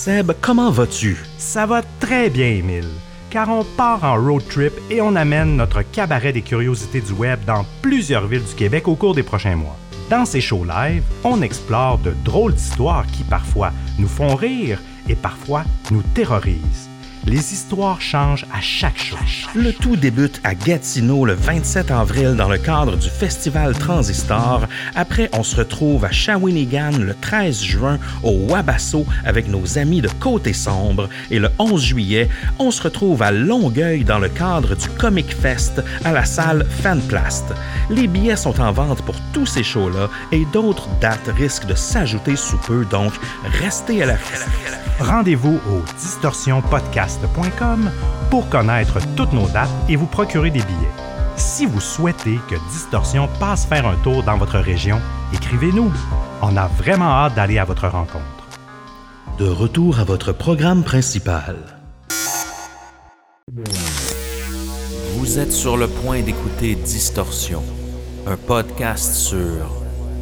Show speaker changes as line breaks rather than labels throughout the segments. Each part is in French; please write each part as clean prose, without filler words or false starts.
Seb, comment vas-tu?
Ça va très bien, Émile, car on part en road trip et on amène notre cabaret des curiosités du web dans plusieurs villes du Québec au cours des prochains mois. Dans ces shows live, on explore de drôles d'histoires qui parfois nous font rire et parfois nous terrorisent. Les histoires changent à chaque show.
Le tout débute à Gatineau le 27 avril dans le cadre du Festival Transistor. Après, on se retrouve à Shawinigan le 13 juin au Wabasso avec nos amis de Côté Sombre. Et le 11 juillet, on se retrouve à Longueuil dans le cadre du Comic Fest à la salle Fanplast. Les billets sont en vente pour tous ces shows-là et d'autres dates risquent de s'ajouter sous peu, donc restez à l'affût.
Rendez-vous au distorsionpodcast.com pour connaître toutes nos dates et vous procurer des billets. Si vous souhaitez que Distorsion passe faire un tour dans votre région, écrivez-nous. On a vraiment hâte d'aller à votre rencontre.
De retour à votre programme principal.
Vous êtes sur le point d'écouter Distorsion, un podcast sur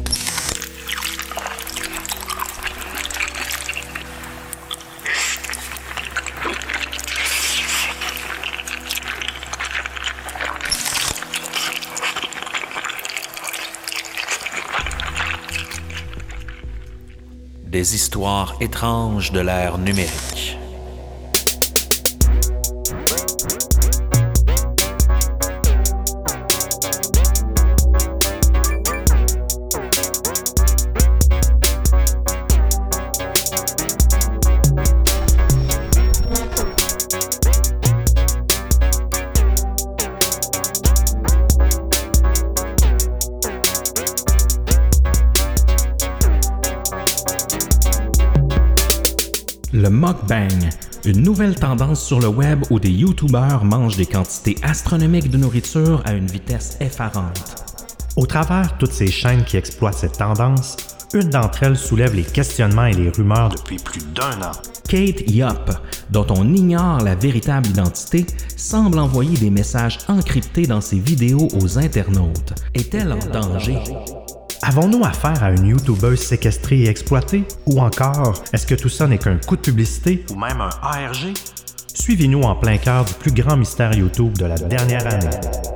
des histoires étranges de l'ère numérique.
Le mukbang, une nouvelle tendance sur le web où des youtubeurs mangent des quantités astronomiques de nourriture à une vitesse effarante.
Au travers toutes ces chaînes qui exploitent cette tendance, une d'entre elles soulève les questionnements et les rumeurs depuis plus d'1 an.
Kate Yop, dont on ignore la véritable identité, semble envoyer des messages encryptés dans ses vidéos aux internautes. Est-elle en danger?
Avons-nous affaire à une YouTubeuse séquestrée et exploitée? Ou encore, est-ce que tout ça n'est qu'un coup de publicité ou même un ARG? Suivez-nous en plein cœur du plus grand mystère YouTube de la dernière année.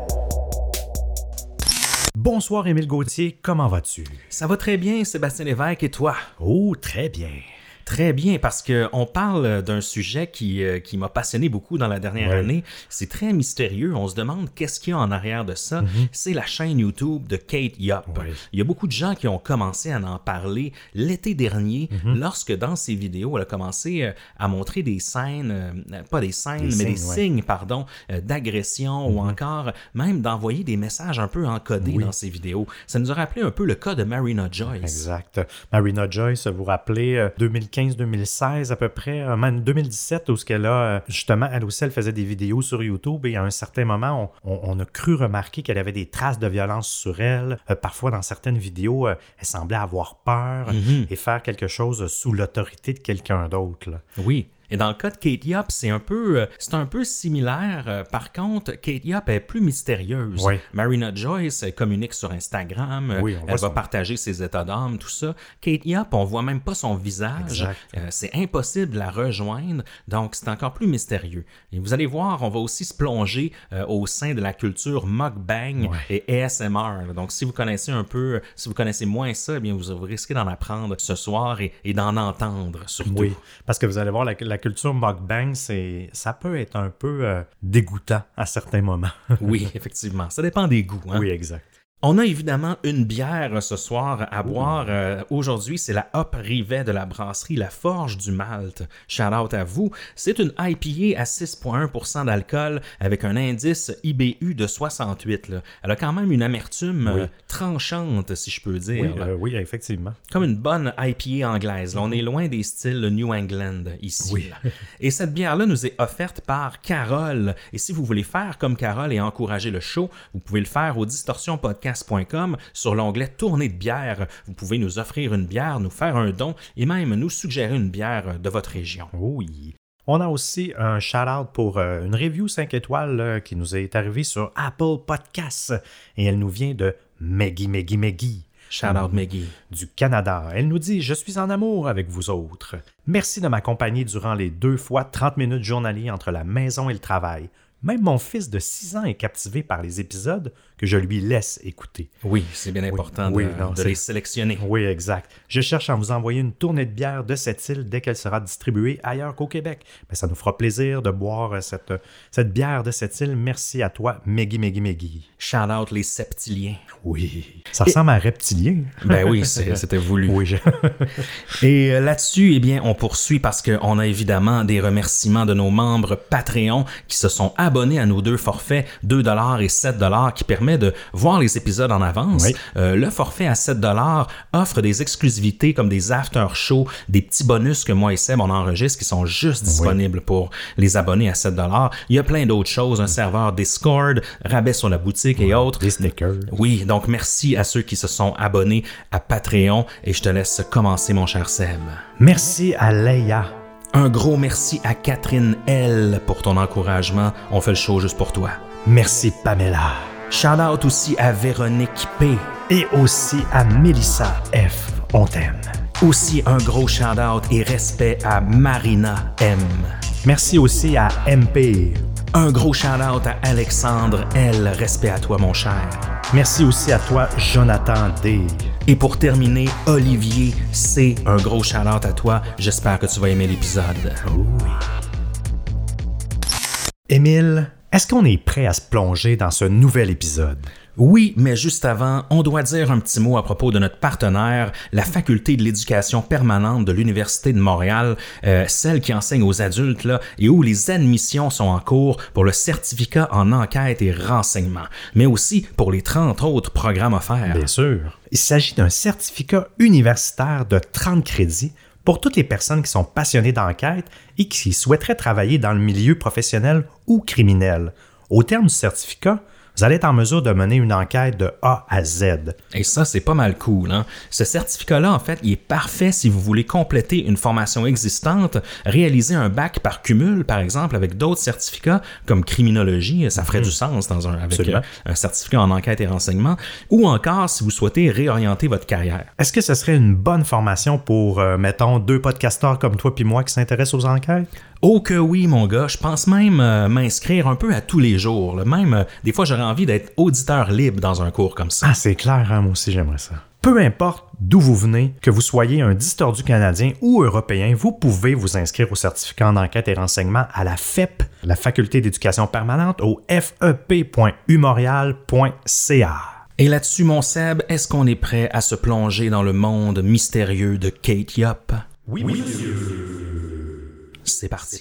Bonsoir Émile Gauthier, comment vas-tu?
Ça va très bien, Sébastien Lévesque, et toi?
Oh, très bien.
Très bien, parce qu'on parle d'un sujet qui m'a passionné beaucoup dans la dernière année. C'est très mystérieux. On se demande qu'est-ce qu'il y a en arrière de ça. C'est la chaîne YouTube de Kate Yop. Il y a beaucoup de gens qui ont commencé à en parler l'été dernier, lorsque dans ses vidéos, elle a commencé à montrer des scènes, pas des scènes, mais des signes, d'agression ou encore même d'envoyer des messages un peu encodés dans ses vidéos. Ça nous a rappelé un peu le cas de Marina Joyce.
Exact. Marina Joyce, vous vous rappelez, 2015-2016 à peu près, même 2017, où ce qu'elle a, justement, elle aussi, elle faisait des vidéos sur YouTube et à un certain moment, on a cru remarquer qu'elle avait des traces de violence sur elle. Parfois, dans certaines vidéos, elle semblait avoir peur et faire quelque chose sous l'autorité de quelqu'un d'autre. Là.
Oui. Et dans le cas de Kate Yop, c'est un peu similaire. Par contre, Kate Yop est plus mystérieuse.
Oui.
Marina Joyce, elle communique sur Instagram. Elle va partager ses états d'âme, tout ça. Kate Yop, on voit même pas son visage. C'est impossible de la rejoindre. Donc, c'est encore plus mystérieux. Et vous allez voir, on va aussi se plonger au sein de la culture mukbang et ASMR. Donc, si vous connaissez moins ça, eh bien, vous risquez d'en apprendre ce soir et d'en entendre surtout.
Oui, parce que vous allez voir, la culture mukbang, ça peut être un peu dégoûtant à certains moments.
Oui, effectivement. Ça dépend des goûts. Hein?
Oui, exact.
On a évidemment une bière ce soir à boire. Aujourd'hui, c'est la Hop Rivet de la brasserie La Forge du Malte. Shout out à vous. C'est une IPA à 6,1% d'alcool avec un indice IBU de 68. Là. Elle a quand même une amertume tranchante, si je peux dire.
Oui, effectivement.
Comme une bonne IPA anglaise. Là, on est loin des styles New England ici.
Oui.
Et cette bière-là nous est offerte par Carole. Et si vous voulez faire comme Carole et encourager le show, vous pouvez le faire au distorsionpodcast.com sur l'onglet Tournée de bière. Vous pouvez nous offrir une bière, nous faire un don et même nous suggérer une bière de votre région.
Oui. On a aussi un shout-out pour une review 5 étoiles qui nous est arrivée sur Apple Podcasts et elle nous vient de Maggie.
Shout out Maggie.
Du Canada. Elle nous dit « Je suis en amour avec vous autres. Merci de m'accompagner durant les 2 fois 30 minutes journaliers entre la maison et le travail. Même mon fils de 6 ans est captivé par les épisodes que je lui laisse écouter. »
Oui, c'est bien important de les sélectionner.
Oui, exact. Je cherche à vous envoyer une tournée de bière de cette île dès qu'elle sera distribuée ailleurs qu'au Québec. Mais ça nous fera plaisir de boire cette bière de cette île. Merci à toi, Meggy.
Shout out les septiliens.
Oui. Ça ressemble à reptilien.
Ben oui, c'était voulu.
Oui.
Et là-dessus, eh bien, on poursuit parce qu'on a évidemment des remerciements de nos membres Patreon qui se sont abonnés à nos 2 forfaits, 2$ et 7$, qui permet de voir les épisodes en avance.
Oui.
Le forfait à 7$ offre des exclusivités comme des after-shows, des petits bonus que moi et Seb, on enregistre qui sont juste disponibles pour les abonnés à 7$. Il y a plein d'autres choses, un serveur Discord, rabais sur la boutique et autres.
Des sneakers.
Oui, donc merci à ceux qui se sont abonnés à Patreon et je te laisse commencer, mon cher Seb.
Merci à Leia.
Un gros merci à Catherine L pour ton encouragement. On fait le show juste pour toi.
Merci Pamela.
Shout out aussi à Véronique P.
Et aussi à Mélissa F. On t'aime.
Aussi un gros shout out et respect à Marina M.
Merci aussi à MP.
Un gros shout out à Alexandre L. Respect à toi, mon cher.
Merci aussi à toi, Jonathan D.
Et pour terminer, Olivier C. Un gros shout out à toi. J'espère que tu vas aimer l'épisode.
Oui. Émile, est-ce qu'on est prêt à se plonger dans ce nouvel épisode?
Oui, mais juste avant, on doit dire un petit mot à propos de notre partenaire, la Faculté de l'éducation permanente de l'Université de Montréal, celle qui enseigne aux adultes là, et où les admissions sont en cours pour le certificat en enquête et renseignement, mais aussi pour les 30 autres programmes offerts.
Bien sûr. Il s'agit d'un certificat universitaire de 30 crédits pour toutes les personnes qui sont passionnées d'enquête et qui souhaiteraient travailler dans le milieu professionnel ou criminel. Au terme du certificat, vous allez être en mesure de mener une enquête de A à Z.
Et ça, c'est pas mal cool, hein? Ce certificat-là, en fait, il est parfait si vous voulez compléter une formation existante, réaliser un bac par cumul, par exemple, avec d'autres certificats comme criminologie, ça ferait du sens avec un certificat en enquête et renseignement, ou encore si vous souhaitez réorienter votre carrière.
Est-ce que ce serait une bonne formation pour, mettons, 2 podcasteurs comme toi puis moi qui s'intéressent aux enquêtes?
Oh que oui, mon gars, je pense même m'inscrire un peu à tous les jours. Même, des fois, j'aurais envie d'être auditeur libre dans un cours comme ça.
Ah, c'est clair, hein, moi aussi, j'aimerais ça. Peu importe d'où vous venez, que vous soyez un distordu canadien ou européen, vous pouvez vous inscrire au certificat en enquête et renseignement à la FEP, la Faculté d'éducation permanente, au fep.umontréal.ca.
Et là-dessus, mon Seb, est-ce qu'on est prêt à se plonger dans le monde mystérieux de Kate Yop?
Oui, monsieur.
C'est parti.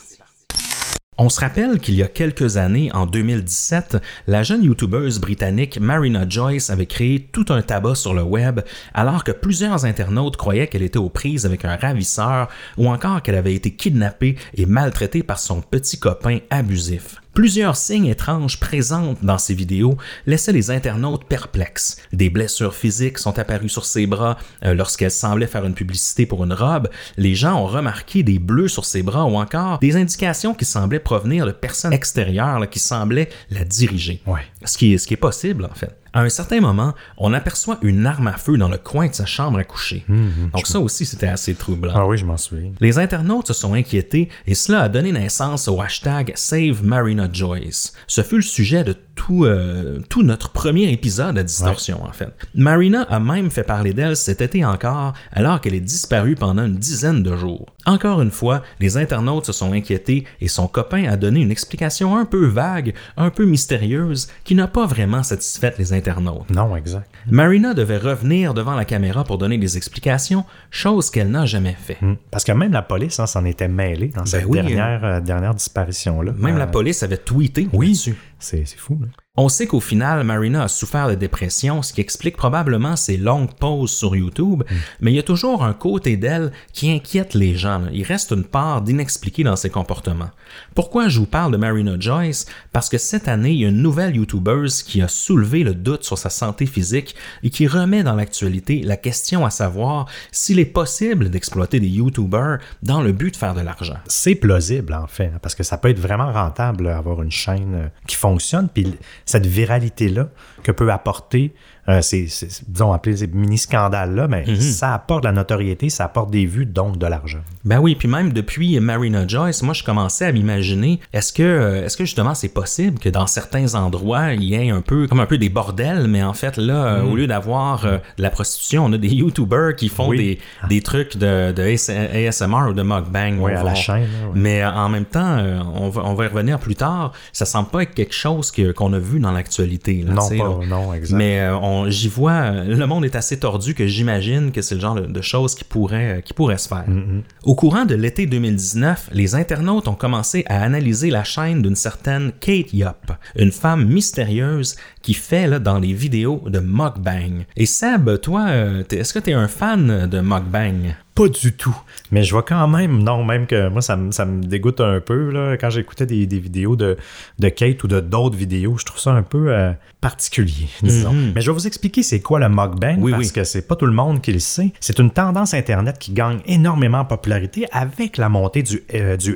On se rappelle qu'il y a quelques années, en 2017, la jeune youtubeuse britannique Marina Joyce avait créé tout un tabac sur le web alors que plusieurs internautes croyaient qu'elle était aux prises avec un ravisseur ou encore qu'elle avait été kidnappée et maltraitée par son petit copain abusif. Plusieurs signes étranges présents dans ces vidéos laissaient les internautes perplexes. Des blessures physiques sont apparues sur ses bras lorsqu'elle semblait faire une publicité pour une robe. Les gens ont remarqué des bleus sur ses bras ou encore des indications qui semblaient provenir de personnes extérieures là, qui semblaient la diriger.
Ouais.
Ce qui est possible, en fait. À un certain moment, on aperçoit une arme à feu dans le coin de sa chambre à coucher. Donc ça aussi, c'était assez troublant.
Ah oui, je m'en souviens.
Les internautes se sont inquiétés et cela a donné naissance au hashtag #SaveMarinaJoyce. Ce fut le sujet de tout notre premier épisode à Distorsion, en fait. Marina a même fait parler d'elle cet été encore, alors qu'elle est disparue pendant une dizaine de jours. Encore une fois, les internautes se sont inquiétés et son copain a donné une explication un peu vague, un peu mystérieuse, qui n'a pas vraiment satisfait les internautes.
Non, exact.
Marina devait revenir devant la caméra pour donner des explications, chose qu'elle n'a jamais fait.
Parce que même la police s'en était mêlée dans cette dernière disparition-là.
Même la police avait tweeté là-dessus.
C'est fou, là.
On sait qu'au final, Marina a souffert de dépression, ce qui explique probablement ses longues pauses sur YouTube, mais il y a toujours un côté d'elle qui inquiète les gens. Il reste une part d'inexpliqué dans ses comportements. Pourquoi je vous parle de Marina Joyce? Parce que cette année, il y a une nouvelle YouTubeuse qui a soulevé le doute sur sa santé physique et qui remet dans l'actualité la question à savoir s'il est possible d'exploiter des YouTubers dans le but de faire de l'argent.
C'est plausible, en fait, parce que ça peut être vraiment rentable d'avoir une chaîne qui fonctionne, puis cette viralité-là que peut apporter disons, appelez ces mini-scandales-là, mais ça apporte de la notoriété, ça apporte des vues, donc de l'argent.
Ben oui, puis même depuis Marina Joyce, moi je commençais à m'imaginer, est-ce que justement c'est possible que dans certains endroits, il y ait un peu des bordels, mais en fait là, au lieu d'avoir de la prostitution, on a des YouTubers qui font des trucs de ASMR ou de mukbang.
Oui, à la chaîne. Là,
Mais en même temps, on va y revenir plus tard, ça semble pas être quelque chose qu'on a vu dans l'actualité. Là,
non, exact.
Mais j'y vois, le monde est assez tordu que j'imagine que c'est le genre de choses qui pourraient se faire. Au courant de l'été 2019, les internautes ont commencé à analyser la chaîne d'une certaine Kate Yop, une femme mystérieuse qui fait là, dans les vidéos de mukbang. Et Seb, toi, est-ce que tu es un fan de mukbang?
Pas du tout. Mais je vois quand même, même que moi, ça me dégoûte un peu. Là, quand j'écoutais des vidéos de Kate ou d'autres vidéos, je trouve ça un peu particulier, disons. Mais je vais vous expliquer c'est quoi le mukbang, parce que c'est pas tout le monde qui le sait. C'est une tendance Internet qui gagne énormément en popularité avec la montée du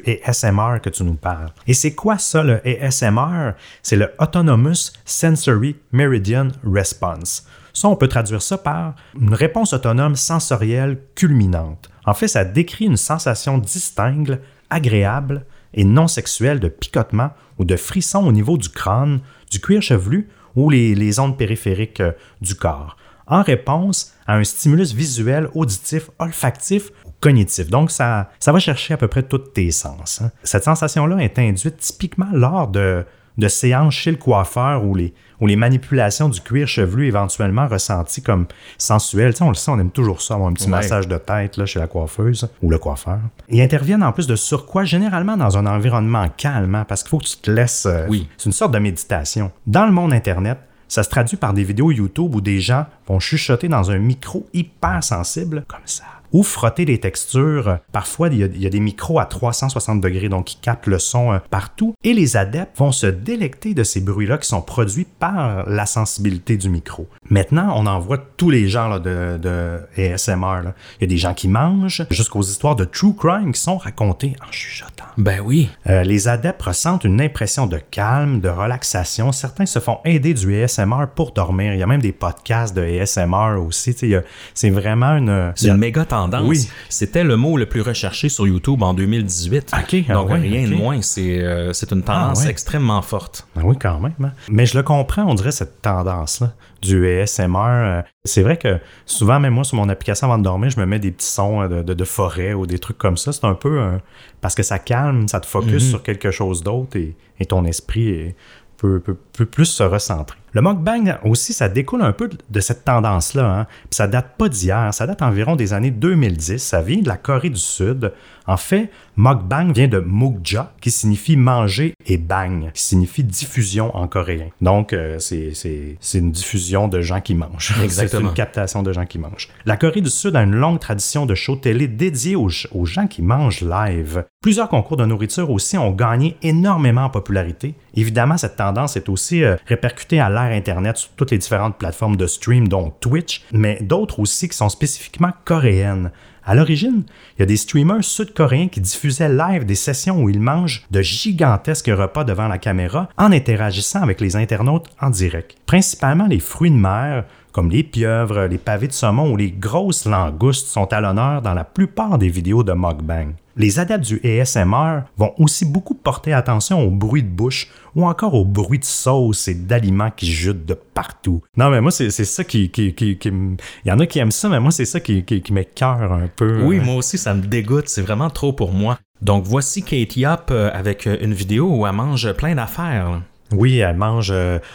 ASMR que tu nous parles. Et c'est quoi ça, le ASMR? C'est le Autonomous Sensory Meridian Response. Ça, on peut traduire ça par une réponse autonome sensorielle culminante. En fait, ça décrit une sensation distincte, agréable et non sexuelle de picotement ou de frisson au niveau du crâne, du cuir chevelu ou les zones périphériques du corps, en réponse à un stimulus visuel, auditif, olfactif ou cognitif. Donc, ça va chercher à peu près tous tes sens. Hein. Cette sensation-là est induite typiquement lors de séances chez le coiffeur ou les manipulations du cuir chevelu éventuellement ressenties comme sensuelles. Tu sais, on le sait, on aime toujours ça, avoir un petit massage de tête là, chez la coiffeuse ou le coiffeur. Ils interviennent en plus de surcroît généralement dans un environnement calme, hein, parce qu'il faut que tu te laisses... C'est une sorte de méditation. Dans le monde Internet, ça se traduit par des vidéos YouTube où des gens vont chuchoter dans un micro hyper sensible, comme ça, ou frotter des textures. Parfois, il y a des micros à 360 degrés, donc qui captent le son partout. Et les adeptes vont se délecter de ces bruits-là qui sont produits par la sensibilité du micro. Maintenant, on en voit tous les genres là, de ASMR. Là. Il y a des gens qui mangent, jusqu'aux histoires de true crime qui sont racontées en chuchotant.
Ben oui.
Les adeptes ressentent une impression de calme, de relaxation. Certains se font aider du ASMR pour dormir. Il y a même des podcasts de ASMR aussi. C'est vraiment une...
C'est une méga tendance.
Oui.
C'était le mot le plus recherché sur YouTube en 2018.
OK.
Donc rien de moins. C'est une tendance extrêmement forte.
Ah oui, quand même. Hein? Mais je le comprends, on dirait, cette tendance-là du ASMR. C'est vrai que souvent, même moi, sur mon application avant de dormir, je me mets des petits sons de forêt ou des trucs comme ça. C'est un peu... parce que ça calme, ça te focus sur quelque chose d'autre et ton esprit peut plus se recentrer. Le mukbang aussi, ça découle un peu de cette tendance-là. Hein? Puis ça date pas d'hier, ça date environ des années 2010. Ça vient de la Corée du Sud. En fait, mukbang vient de mukja, qui signifie manger, et bang, qui signifie diffusion en coréen. Donc, c'est une diffusion de gens qui mangent.
Exactement.
C'est une captation de gens qui mangent. La Corée du Sud a une longue tradition de shows télé dédiés aux gens qui mangent live. Plusieurs concours de nourriture aussi ont gagné énormément en popularité. Évidemment, cette tendance est aussi répercutée à l'ère Internet sur toutes les différentes plateformes de stream, dont Twitch, mais d'autres aussi qui sont spécifiquement coréennes. À l'origine, il y a des streamers sud-coréens qui diffusaient live des sessions où ils mangent de gigantesques repas devant la caméra en interagissant avec les internautes en direct. Principalement les fruits de mer, comme les pieuvres, les pavés de saumon ou les grosses langoustes sont à l'honneur dans la plupart des vidéos de mukbang. Les adeptes du ASMR vont aussi beaucoup porter attention aux bruits de bouche ou encore aux bruits de sauce et d'aliments qui jutent de partout. Non, mais moi, c'est ça qui il y en a qui aiment ça, mais moi, c'est ça qui m'écoeure un peu.
Oui, moi aussi, ça me dégoûte. C'est vraiment trop pour moi. Donc, voici Kate Yop avec une vidéo où elle mange plein d'affaires, là.
Oui, elle mange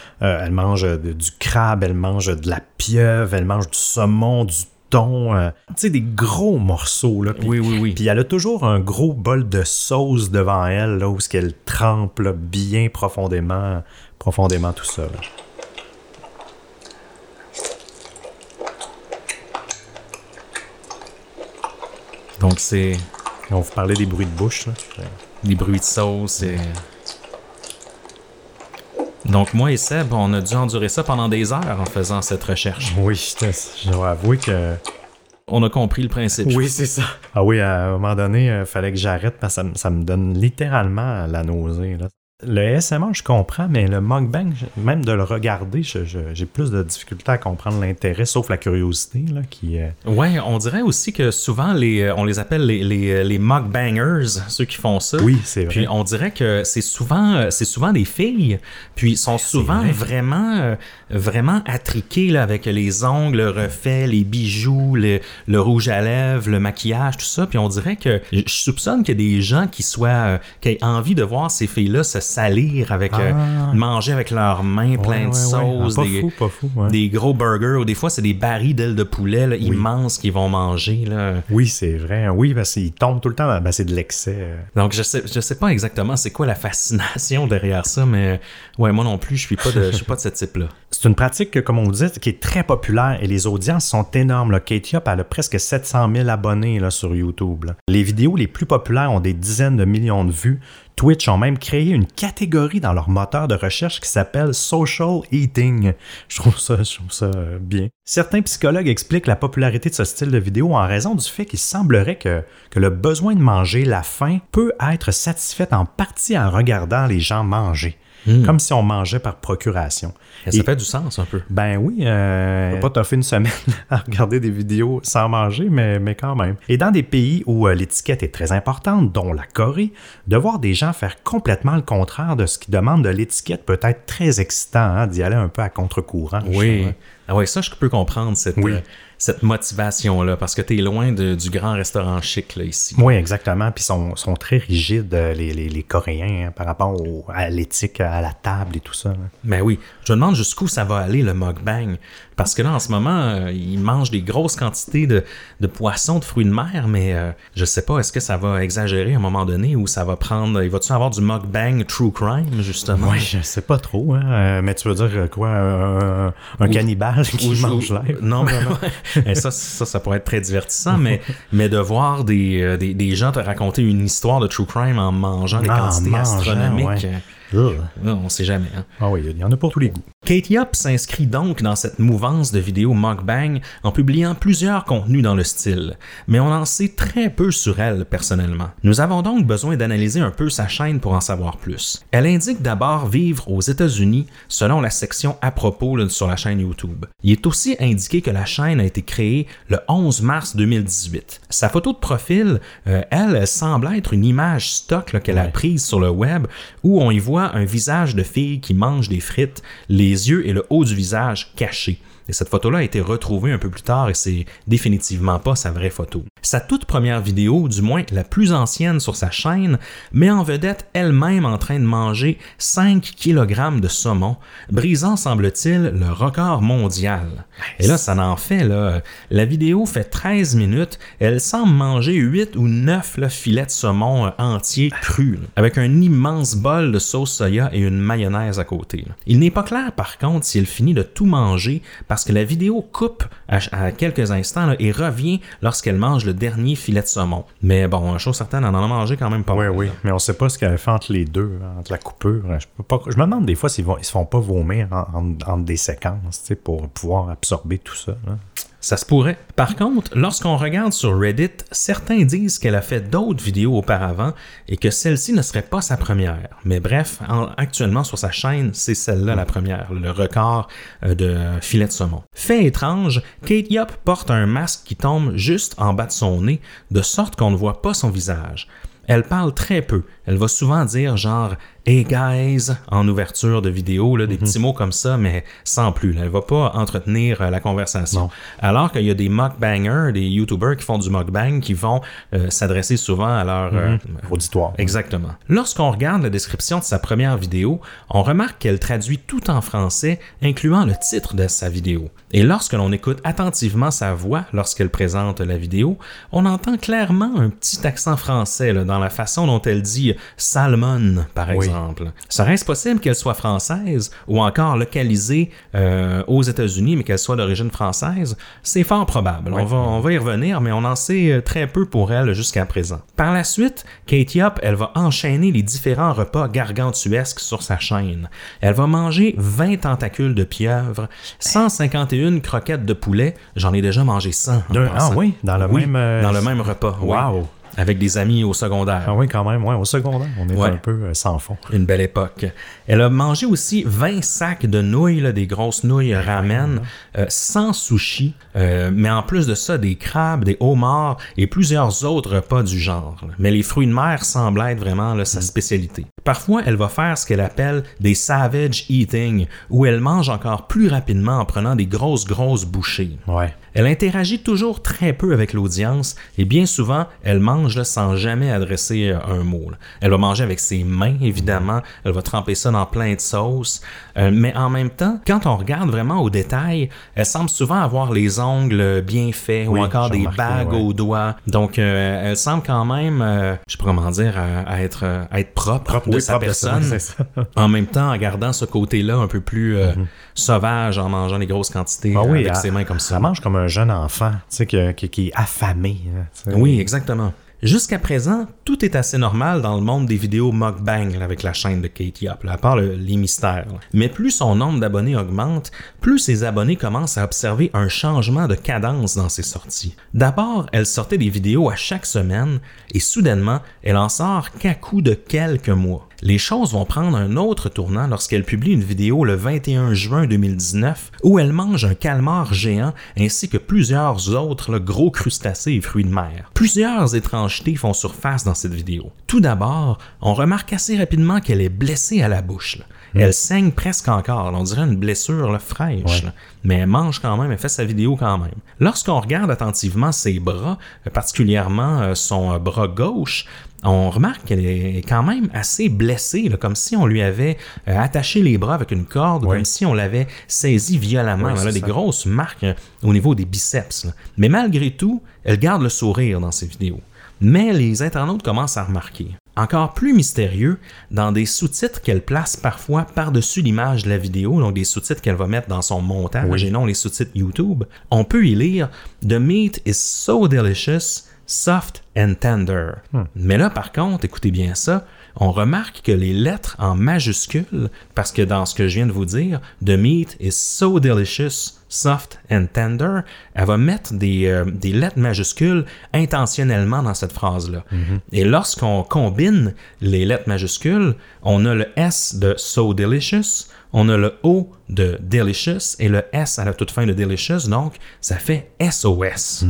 du crabe, elle mange de la pieuvre, elle mange du saumon, du thon, tu sais, des gros morceaux. Là,
oui.
Puis elle a toujours un gros bol de sauce devant elle, là, où elle trempe là, bien profondément tout ça. Là.
Donc c'est...
On vous parlait des bruits de bouche. Là.
Les bruits de sauce et... Donc, moi et Seb, on a dû endurer ça pendant des heures en faisant cette recherche.
Oui, je dois avouer que...
On a compris le principe.
Oui, c'est ça. Ah oui, à un moment donné, il fallait que j'arrête parce que ça me donne littéralement la nausée. Là. Le ASMR, je comprends, mais le mukbang, même de le regarder, j'ai plus de difficulté à comprendre l'intérêt, sauf la curiosité. Là, qui,
Ouais, on dirait aussi que souvent, on les appelle les mukbangers, ceux qui font ça.
Oui, c'est vrai.
Puis on dirait que c'est souvent des filles, puis ils sont souvent vraiment attriquées là, avec les ongles refaits, les bijoux, le rouge à lèvres, le maquillage, tout ça. Puis on dirait que je soupçonne qu'il y a des gens qui aient envie de voir ces filles-là se salir avec manger avec leurs mains plein de sauce,
pas fou,
des gros burgers, ou des fois c'est des barils d'ailes de poulet là, immenses qu'ils vont manger. Là.
Oui, c'est vrai. Oui, parce qu'ils tombent tout le temps. Ben, c'est de l'excès.
Donc je sais pas exactement c'est quoi la fascination derrière ça, mais ouais, moi non plus, je suis pas de ce type-là.
C'est une pratique, comme on dit, qui est très populaire et les audiences sont énormes. Là. Kate Yop, elle a presque 700 000 abonnés là, sur YouTube. Là. Les vidéos les plus populaires ont des dizaines de millions de vues. Twitch ont même créé une catégorie dans leur moteur de recherche qui s'appelle Social Eating. Je trouve ça bien. Certains psychologues expliquent la popularité de ce style de vidéo en raison du fait qu'il semblerait que le besoin de manger, la faim, peut être satisfait en partie en regardant les gens manger. Comme si on mangeait par procuration.
Ça fait du sens un peu.
Ben oui, on peut pas toffer une semaine à regarder des vidéos sans manger, mais quand même. Et dans des pays où l'étiquette est très importante, dont la Corée, de voir des gens faire complètement le contraire de ce qu'ils demandent de l'étiquette peut être très excitant, d'y aller un peu à contre-courant.
Oui. Ah ouais, ça, je peux comprendre cette motivation-là, parce que tu es loin du grand restaurant chic là, ici.
Oui, exactement. Puis ils sont très rigides, les Coréens, par rapport à l'éthique, à la table et tout ça. Là.
Ben oui. Je me demande jusqu'où ça va aller, le mukbang. Parce que là, en ce moment, ils mangent des grosses quantités de poissons, de fruits de mer, mais je sais pas, est-ce que ça va exagérer à un moment donné ou ça va prendre... Il va-tu avoir du mukbang true crime, justement?
Oui, je sais pas trop. Hein? Mais tu veux dire quoi? Un cannibale qui mange l'air?
Non, mais ça pourrait être très divertissant, mais de voir des gens te raconter une histoire de true crime en mangeant des quantités astronomiques... Ouais. On sait jamais. Hein?
Ah oui, il y en a pour tous les goûts.
Kate Yop s'inscrit donc dans cette mouvance de vidéos mukbang en publiant plusieurs contenus dans le style, mais on en sait très peu sur elle personnellement. Nous avons donc besoin d'analyser un peu sa chaîne pour en savoir plus. Elle indique d'abord vivre aux États-Unis selon la section à propos là, sur la chaîne YouTube. Il est aussi indiqué que la chaîne a été créée le 11 mars 2018. Sa photo de profil, elle semble être une image stock là, qu'elle a prise sur le web où on y voit un visage de fille qui mange des frites, les yeux et le haut du visage cachés. Et cette photo-là a été retrouvée un peu plus tard et c'est définitivement pas sa vraie photo. Sa toute première vidéo, du moins la plus ancienne sur sa chaîne, met en vedette elle-même en train de manger 5 kg de saumon, brisant, semble-t-il, le record mondial. Et là, ça n'en fait, là. La vidéo fait 13 minutes, elle semble manger 8 ou 9 filets de saumon entiers crus, avec un immense bol de sauce soya et une mayonnaise à côté. Il n'est pas clair, par contre, si elle finit de tout manger, parce que la vidéo coupe à quelques instants là, et revient lorsqu'elle mange le dernier filet de saumon. Mais bon, chose certaine, elle en a mangé quand même pas mal.
Oui, mais on ne sait pas ce qu'elle fait entre les deux, entre la coupure. Je me demande des fois s'ils se font pas vomir entre des séquences pour pouvoir absorber tout ça. Là.
Ça se pourrait. Par contre, lorsqu'on regarde sur Reddit, certains disent qu'elle a fait d'autres vidéos auparavant et que celle-ci ne serait pas sa première. Mais bref, actuellement sur sa chaîne, c'est celle-là la première, le record de filet de saumon. Fait étrange, Kate Yop porte un masque qui tombe juste en bas de son nez, de sorte qu'on ne voit pas son visage. Elle parle très peu. Elle va souvent dire genre « Hey guys » en ouverture de vidéo, là, des petits mots comme ça, mais sans plus. Là. Elle va pas entretenir la conversation. Non. Alors qu'il y a des mukbangers, des YouTubers qui font du mukbang, qui vont s'adresser souvent à leur
auditoire.
Exactement. Lorsqu'on regarde la description de sa première vidéo, on remarque qu'elle traduit tout en français, incluant le titre de sa vidéo. Et lorsque l'on écoute attentivement sa voix lorsqu'elle présente la vidéo, on entend clairement un petit accent français là, dans la façon dont elle dit « salmon » par exemple. Serait-ce possible qu'elle soit française ou encore localisée aux États-Unis, mais qu'elle soit d'origine française? C'est fort probable. Oui. On va y revenir, mais on en sait très peu pour elle jusqu'à présent. Par la suite, Kate Yop, elle va enchaîner les différents repas gargantuesques sur sa chaîne. Elle va manger 20 tentacules de pieuvre, 151 croquettes de poulet. J'en ai déjà mangé 100.
Oui, dans le même
repas.
Wow!
avec des amis au secondaire.
Ah oui, quand même, ouais, au secondaire, on est un peu sans fond.
Une belle époque. Elle a mangé aussi 20 sacs de nouilles, là, des grosses nouilles ramen, sans sushi, mais en plus de ça, des crabes, des homards et plusieurs autres repas du genre. Là. Mais les fruits de mer semblent être vraiment là, sa spécialité. Parfois, elle va faire ce qu'elle appelle des savage eating, où elle mange encore plus rapidement en prenant des grosses bouchées.
Ouais.
Elle interagit toujours très peu avec l'audience et bien souvent, elle mange là, sans jamais adresser un mot. Là. Elle va manger avec ses mains, évidemment. Elle va tremper ça dans plein de sauces. Mais en même temps, quand on regarde vraiment au détail, elle semble souvent avoir les ongles bien faits ou encore des bagues aux doigts. Donc, elle semble quand même, je sais pas comment dire, à être propre de sa personne.
C'est ça.
En même temps, en gardant ce côté-là un peu plus sauvage, en mangeant des grosses quantités avec ses mains comme ça.
Elle mange comme un jeune enfant, tu sais, qui est affamé. Hein,
oui, exactement. Jusqu'à présent, tout est assez normal dans le monde des vidéos mukbang là, avec la chaîne de Kate Yop, là, à part les mystères. Là. Mais plus son nombre d'abonnés augmente, plus ses abonnés commencent à observer un changement de cadence dans ses sorties. D'abord, elle sortait des vidéos à chaque semaine et soudainement, elle en sort qu'à coup de quelques mois. Les choses vont prendre un autre tournant lorsqu'elle publie une vidéo le 21 juin 2019 où elle mange un calmar géant ainsi que plusieurs autres gros crustacés et fruits de mer. Plusieurs étrangetés font surface dans cette vidéo. Tout d'abord, on remarque assez rapidement qu'elle est blessée à la bouche. Là. Elle saigne presque encore, on dirait une blessure là, fraîche, là. Mais elle mange quand même, elle fait sa vidéo quand même. Lorsqu'on regarde attentivement ses bras, particulièrement son bras gauche, on remarque qu'elle est quand même assez blessée, là, comme si on lui avait attaché les bras avec une corde, comme si on l'avait saisie violemment. Elle a des grosses marques au niveau des biceps. Là. Mais malgré tout, elle garde le sourire dans ses vidéos. Mais les internautes commencent à remarquer. Encore plus mystérieux, dans des sous-titres qu'elle place parfois par-dessus l'image de la vidéo, donc des sous-titres qu'elle va mettre dans son montage et non les sous-titres YouTube, on peut y lire « The meat is so delicious, soft and tender ». Mais là, par contre, écoutez bien ça, on remarque que les lettres en majuscules, parce que dans ce que je viens de vous dire, « The meat is so delicious, soft and tender », elle va mettre des lettres majuscules intentionnellement dans cette phrase-là. Et lorsqu'on combine les lettres majuscules, on a le S de so delicious, on a le O de delicious et le S à la toute fin de delicious, donc ça fait SOS.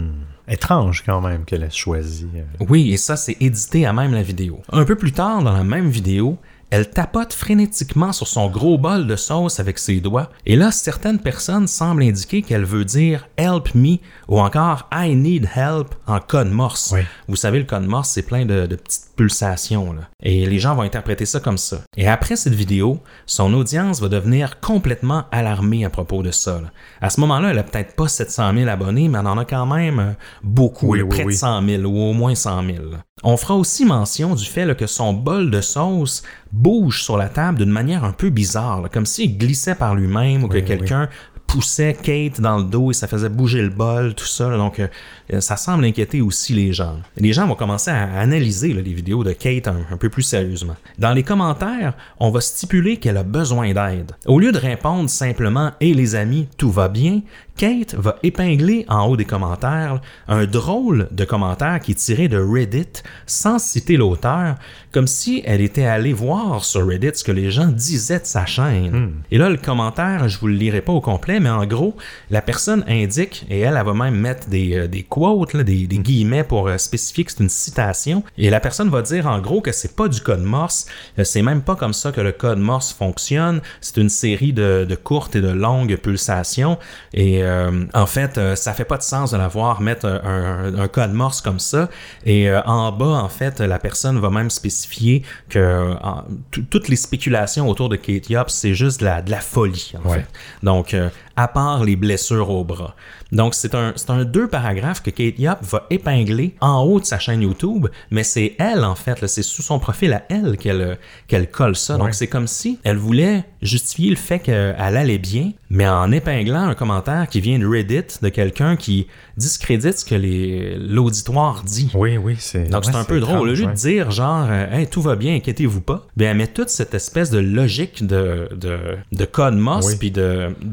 Étrange quand même qu'elle ait choisi.
Oui, et ça c'est édité à même la vidéo. Un peu plus tard dans la même vidéo, elle tapote frénétiquement sur son gros bol de sauce avec ses doigts, et là, certaines personnes semblent indiquer qu'elle veut dire « help me » ou encore « I need help » en code morse.
Oui.
Vous savez, le code morse, c'est plein de petites pulsations, là. Et les gens vont interpréter ça comme ça. Et après cette vidéo, son audience va devenir complètement alarmée à propos de ça. Là. À ce moment-là, elle a peut-être pas 700 000 abonnés, mais elle en a quand même beaucoup, près de 100 000 ou au moins 100 000. On fera aussi mention du fait là, que son bol de sauce bouge sur la table d'une manière un peu bizarre, là, comme s'il glissait par lui-même ou que quelqu'un poussait Kate dans le dos et ça faisait bouger le bol, tout ça. Là, donc, ça semble inquiéter aussi les gens. Les gens vont commencer à analyser là, les vidéos de Kate un peu plus sérieusement. Dans les commentaires, on va stipuler qu'elle a besoin d'aide. Au lieu de répondre simplement « Hey les amis, tout va bien », Kate va épingler en haut des commentaires un drôle de commentaire qui est tiré de Reddit sans citer l'auteur, comme si elle était allée voir sur Reddit ce que les gens disaient de sa chaîne. Et là, le commentaire, je vous le lirai pas au complet, mais en gros, la personne indique, et elle va même mettre des quotes, là, des guillemets pour spécifier que c'est une citation, et la personne va dire en gros que c'est pas du code Morse, c'est même pas comme ça que le code Morse fonctionne, c'est une série de courtes et de longues pulsations, et en fait, ça fait pas de sens de la voir mettre un code Morse comme ça. Et en bas, en fait, la personne va même spécifier que toutes les spéculations autour de Kate Yop, c'est juste de la folie, en fait. Donc, à part les blessures au bras. Donc, c'est un 2 paragraphes que Kate Yop va épingler en haut de sa chaîne YouTube, mais c'est elle, en fait, là, c'est sous son profil à elle qu'elle colle ça. Donc, c'est comme si elle voulait justifier le fait qu'elle allait bien, mais en épinglant un commentaire qui vient de Reddit, de quelqu'un qui discrédite ce que l'auditoire dit.
Oui,
Donc, c'est un peu drôle. Au lieu de dire, genre, hey, tout va bien, inquiétez-vous pas, bien, elle met toute cette espèce de logique de code Morse puis de signe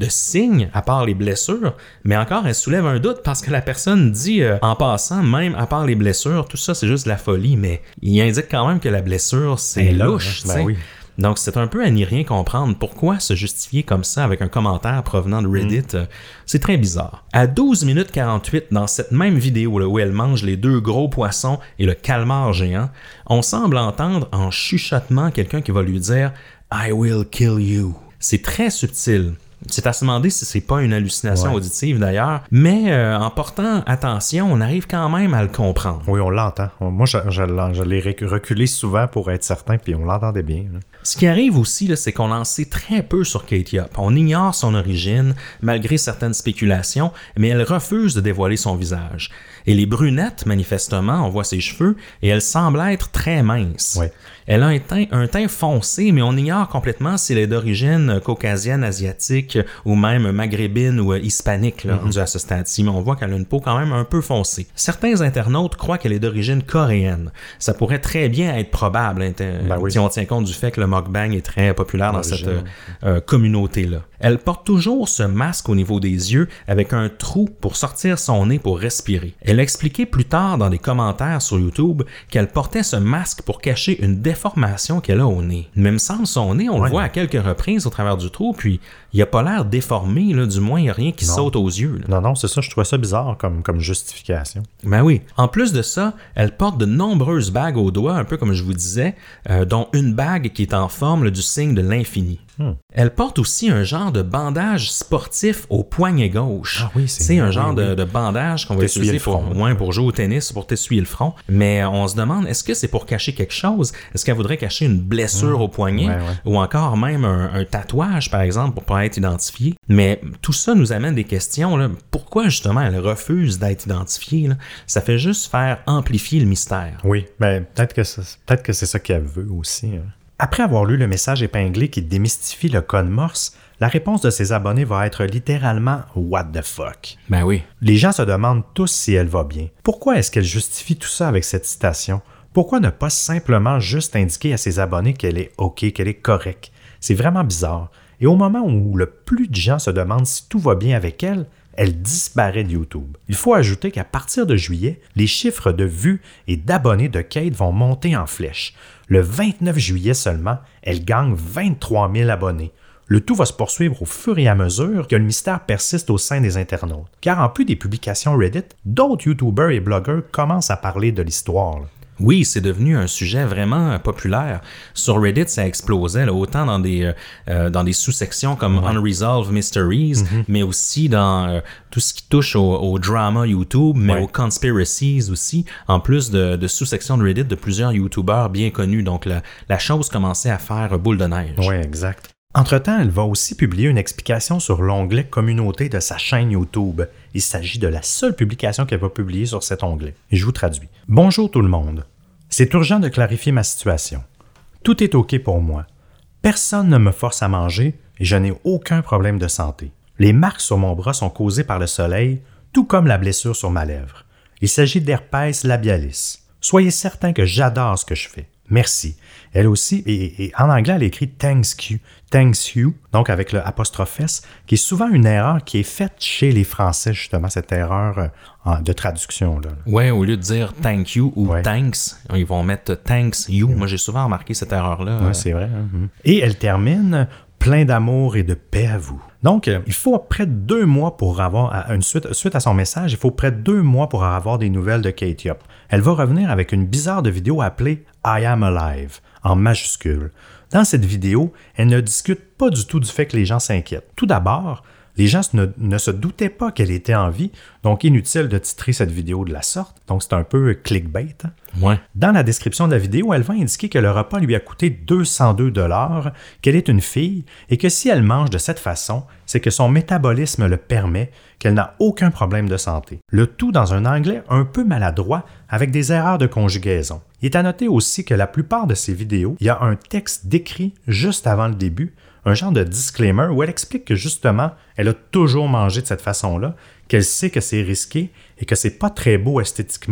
signe, à part les blessures, mais encore, elle soulève un doute parce que la personne dit, en passant, même à part les blessures, tout ça, c'est juste de la folie, mais il indique quand même que la blessure, c'est louche.
Ben oui.
Donc, c'est un peu à n'y rien comprendre. Pourquoi se justifier comme ça avec un commentaire provenant de Reddit? C'est très bizarre. À 12 minutes 48, dans cette même vidéo là, où elle mange les 2 gros poissons et le calmar géant, on semble entendre en chuchotement quelqu'un qui va lui dire « I will kill you ». C'est très subtil. C'est à se demander si c'est pas une hallucination auditive d'ailleurs, mais en portant attention, on arrive quand même à le comprendre.
Oui, on l'entend. Moi, je l'ai reculé souvent pour être certain, puis on l'entendait bien. Là.
Ce qui arrive aussi, là, c'est qu'on en sait très peu sur Kate Yop. On ignore son origine, malgré certaines spéculations, mais elle refuse de dévoiler son visage. Et les brunettes, manifestement, on voit ses cheveux, et elle semble être très mince.
Ouais.
Elle a un teint foncé, mais on ignore complètement si elle est d'origine caucasienne, asiatique, ou même maghrébine ou hispanique, là, rendue à ce stade-ci. Mais on voit qu'elle a une peau quand même un peu foncée. Certains internautes croient qu'elle est d'origine coréenne. Ça pourrait très bien être probable, si on tient compte du fait que le mukbang est très populaire dans cette communauté-là. Elle porte toujours ce masque au niveau des yeux avec un trou pour sortir son nez pour respirer. Elle a expliqué plus tard dans des commentaires sur YouTube qu'elle portait ce masque pour cacher une déformation qu'elle a au nez. Mais il me semble son nez, on le voit à quelques reprises au travers du trou, puis il a pas l'air déformé, là, du moins il n'y a rien qui saute aux yeux. Là.
Non, c'est ça, je trouvais ça bizarre comme justification.
Ben oui. En plus de ça, elle porte de nombreuses bagues au doigt, un peu comme je vous disais, dont une bague qui est en forme là, du signe de l'infini. Elle porte aussi un genre de bandage sportif au poignet gauche.
Ah oui,
c'est un genre de bandage qu'on va utiliser pour jouer au tennis, pour t'essuyer le front. Mais on se demande, est-ce que c'est pour cacher quelque chose? Est-ce qu'elle voudrait cacher une blessure au poignet? Ou encore même un tatouage, par exemple, pour pas être identifiée? Mais tout ça nous amène des questions. Là. Pourquoi, justement, elle refuse d'être identifiée? Là? Ça fait juste faire amplifier le mystère.
Oui, mais peut-être que c'est ça qu'elle veut aussi. Hein. Après avoir lu le message épinglé qui démystifie le code Morse, la réponse de ses abonnés va être littéralement « What the fuck ».
Ben oui.
Les gens se demandent tous si elle va bien. Pourquoi est-ce qu'elle justifie tout ça avec cette citation? Pourquoi ne pas simplement juste indiquer à ses abonnés qu'elle est OK, qu'elle est correcte? C'est vraiment bizarre. Et au moment où le plus de gens se demandent si tout va bien avec elle, elle disparaît de YouTube. Il faut ajouter qu'à partir de juillet, les chiffres de vues et d'abonnés de Kate vont monter en flèche. Le 29 juillet seulement, elle gagne 23 000 abonnés. Le tout va se poursuivre au fur et à mesure que le mystère persiste au sein des internautes. Car en plus des publications Reddit, d'autres YouTubers et blogueurs commencent à parler de l'histoire.
Oui, c'est devenu un sujet vraiment populaire. Sur Reddit, ça explosait, là, autant dans des sous-sections comme Unresolved Mysteries, mais aussi dans tout ce qui touche au drama YouTube, mais aux conspiracies aussi, en plus de sous-sections de Reddit de plusieurs YouTubers bien connus. Donc, la chose commençait à faire boule de neige.
Oui, exact. Entre-temps, elle va aussi publier une explication sur l'onglet « Communauté » de sa chaîne YouTube. Il s'agit de la seule publication qu'elle va publier sur cet onglet. Et je vous traduis. « Bonjour tout le monde. C'est urgent de clarifier ma situation. Tout est OK pour moi. Personne ne me force à manger et je n'ai aucun problème de santé. Les marques sur mon bras sont causées par le soleil, tout comme la blessure sur ma lèvre. Il s'agit d'herpès labialis. Soyez certains que j'adore ce que je fais. Merci. » Elle aussi, et en anglais, elle écrit thanks you, donc avec le apostrophe S, qui est souvent une erreur qui est faite chez les Français, justement, cette erreur de traduction.
Oui, au lieu de dire thank you ou thanks, ils vont mettre thanks you. Moi, j'ai souvent remarqué cette erreur-là.
Oui, c'est vrai. Et elle termine plein d'amour et de paix à vous. Donc, il faut près de 2 mois pour avoir, suite à son message, il faut près de 2 mois pour avoir des nouvelles de Kate Yop. Elle va revenir avec une bizarre de vidéo appelée « I am alive » en majuscule. Dans cette vidéo, elle ne discute pas du tout du fait que les gens s'inquiètent. Tout d'abord, les gens ne se doutaient pas qu'elle était en vie, donc inutile de titrer cette vidéo de la sorte. Donc, c'est un peu clickbait. Hein?
Ouais.
Dans la description de la vidéo, elle va indiquer que le repas lui a coûté 202 $, qu'elle est une fille et que si elle mange de cette façon, c'est que son métabolisme le permet, qu'elle n'a aucun problème de santé. Le tout dans un anglais un peu maladroit avec des erreurs de conjugaison. Il est à noter aussi que la plupart de ses vidéos, il y a un texte décrit juste avant le début, un genre de disclaimer où elle explique que justement, elle a toujours mangé de cette façon-là, qu'elle sait que c'est risqué et que c'est pas très beau esthétiquement,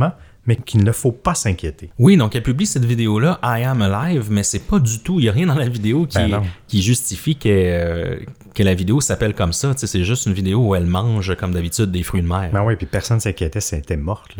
mais qu'il ne faut pas s'inquiéter.
Oui, donc elle publie cette vidéo-là, I am alive, mais c'est pas du tout, il n'y a rien dans la vidéo qui justifie que la vidéo s'appelle comme ça. Tu sais, c'est juste une vidéo où elle mange, comme d'habitude, des fruits de mer.
Ben oui, puis personne ne s'inquiétait si elle était morte. Là,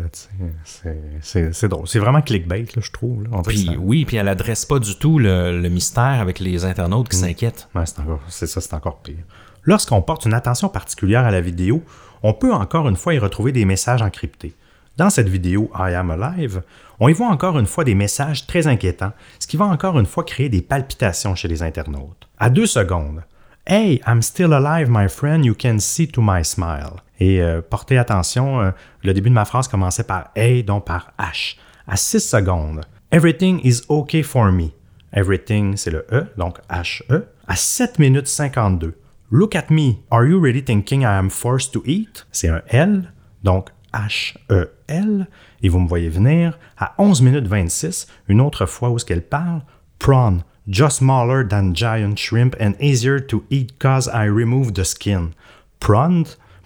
c'est drôle. C'est vraiment clickbait, là, je trouve. Là.
Puis, oui, puis elle adresse pas du tout le mystère avec les internautes qui s'inquiètent.
Ouais, c'est encore pire. Lorsqu'on porte une attention particulière à la vidéo, on peut encore une fois y retrouver des messages encryptés. Dans cette vidéo I am alive, on y voit encore une fois des messages très inquiétants, ce qui va encore une fois créer des palpitations chez les internautes. À 2 secondes, Hey, I'm still alive, my friend, you can see to my smile. Et portez attention, le début de ma phrase commençait par Hey, donc par H. À 6 secondes, Everything is okay for me. Everything, c'est le E, donc H-E. À 7 minutes 52, Look at me, are you really thinking I am forced to eat? C'est un L, donc H-E-L, et vous me voyez venir. À 11 minutes 26, une autre fois où est-ce qu'elle parle, Prawn, just smaller than giant shrimp and easier to eat cause I removed the skin. Prawn,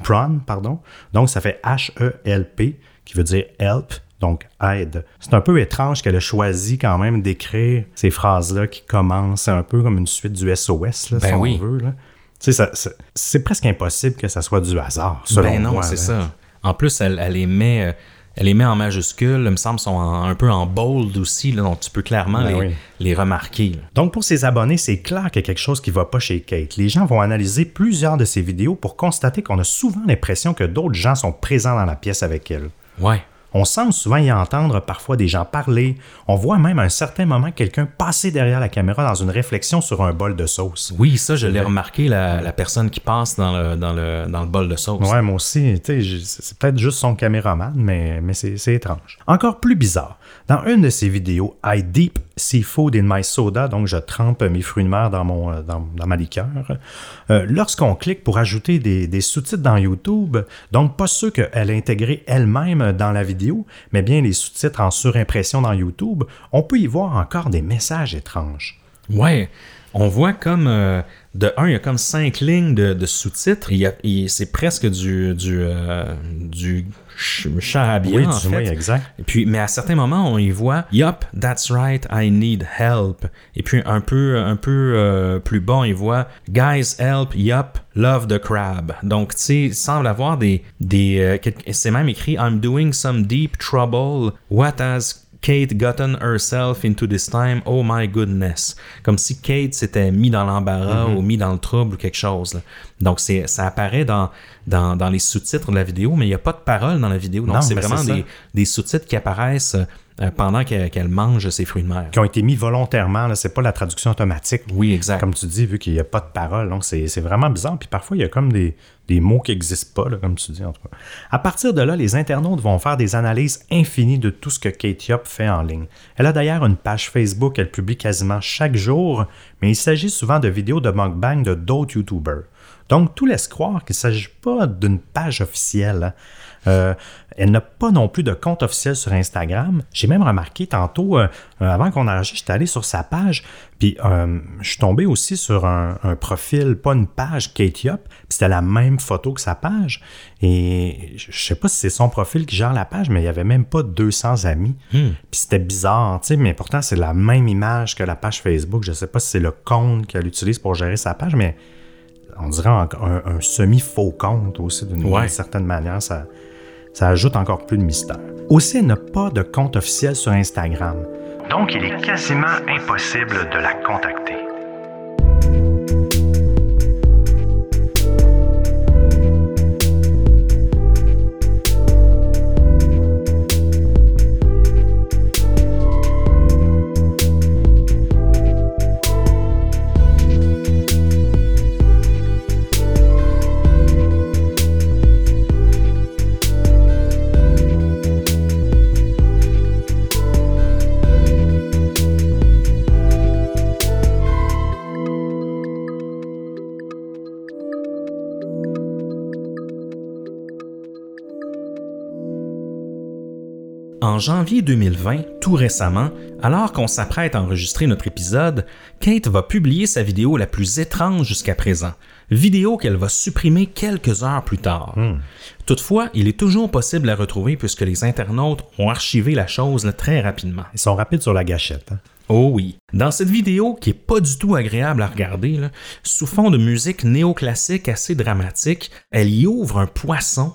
donc ça fait H-E-L-P, qui veut dire help, donc aide. C'est un peu étrange qu'elle ait choisi quand même d'écrire ces phrases-là qui commencent un peu comme une suite du SOS, là, si on veut. Là. Tu sais, c'est presque impossible que ça soit du hasard, selon moi.
Non, c'est ça. En plus, elle les met en majuscules, il me semble, sont un peu en bold aussi, là, donc tu peux clairement les remarquer. Là.
Donc, pour ses abonnés, c'est clair qu'il y a quelque chose qui ne va pas chez Kate. Les gens vont analyser plusieurs de ses vidéos pour constater qu'on a souvent l'impression que d'autres gens sont présents dans la pièce avec elle.
Ouais.
On semble souvent y entendre parfois des gens parler. On voit même à un certain moment quelqu'un passer derrière la caméra dans une réflexion sur un bol de sauce.
Oui, ça, je l'ai remarqué, la personne qui passe dans le bol de sauce.
Ouais, moi aussi. C'est peut-être juste son caméraman, mais c'est étrange. Encore plus bizarre, dans une de ses vidéos, I dip seafood in my soda, donc je trempe mes fruits de mer dans ma liqueur, lorsqu'on clique pour ajouter des sous-titres dans YouTube, donc pas ceux qu'elle a intégrés elle-même dans la vidéo, mais bien les sous-titres en surimpression dans YouTube, on peut y voir encore des messages étranges.
Ouais, on voit comme, de un, il y a comme 5 lignes de sous-titres, c'est presque du charabia,
oui,
en fait.
Oui, exact.
Et puis, mais à certains moments, on y voit « Yup, that's right, I need help ». Et puis, un peu plus bas, on y voit « Guys, help, yup, love the crab ». Donc, tu sais, il semble avoir c'est même écrit « I'm doing some deep trouble, what has Kate gotten herself into this time, oh my goodness ». Comme si Kate s'était mis dans l'embarras ou mis dans le trouble ou quelque chose. Là. Donc, ça apparaît dans les sous-titres de la vidéo, mais il n'y a pas de parole dans la vidéo. Donc, c'est vraiment des sous-titres qui apparaissent pendant qu'elle mange ses fruits de mer.
Qui ont été mis volontairement, là, c'est pas la traduction automatique.
Oui, exact.
Comme tu dis, vu qu'il n'y a pas de parole. Donc, c'est vraiment bizarre. Puis parfois, il y a comme des mots qui n'existent pas, là, comme tu dis, en tout cas. À partir de là, les internautes vont faire des analyses infinies de tout ce que Kate Yop fait en ligne. Elle a d'ailleurs une page Facebook, elle publie quasiment chaque jour, mais il s'agit souvent de vidéos de mukbang de d'autres YouTubers. Donc, tout laisse croire qu'il ne s'agit pas d'une page officielle. Elle n'a pas non plus de compte officiel sur Instagram. J'ai même remarqué tantôt, avant qu'on enregistre, j'étais allé sur sa page, puis je suis tombé aussi sur un profil, pas une page, Kate Yop, puis c'était la même photo que sa page. Et je ne sais pas si c'est son profil qui gère la page, mais il n'y avait même pas 200 amis. Puis c'était bizarre, tu sais, mais pourtant, c'est la même image que la page Facebook. Je ne sais pas si c'est le compte qu'elle utilise pour gérer sa page, mais on dirait un semi-faux compte aussi, d'une certaine manière. Ça ajoute encore plus de mystère. Aussi, elle n'a pas de compte officiel sur Instagram. Donc, il est quasiment impossible de la contacter.
En janvier 2020, tout récemment, alors qu'on s'apprête à enregistrer notre épisode, Kate va publier sa vidéo la plus étrange jusqu'à présent, vidéo qu'elle va supprimer quelques heures plus tard. Toutefois, il est toujours possible de la retrouver puisque les internautes ont archivé la chose très rapidement.
Ils sont rapides sur la gâchette. Hein?
Oh oui. Dans cette vidéo, qui est pas du tout agréable à regarder, sous fond de musique néoclassique assez dramatique, elle y ouvre un poisson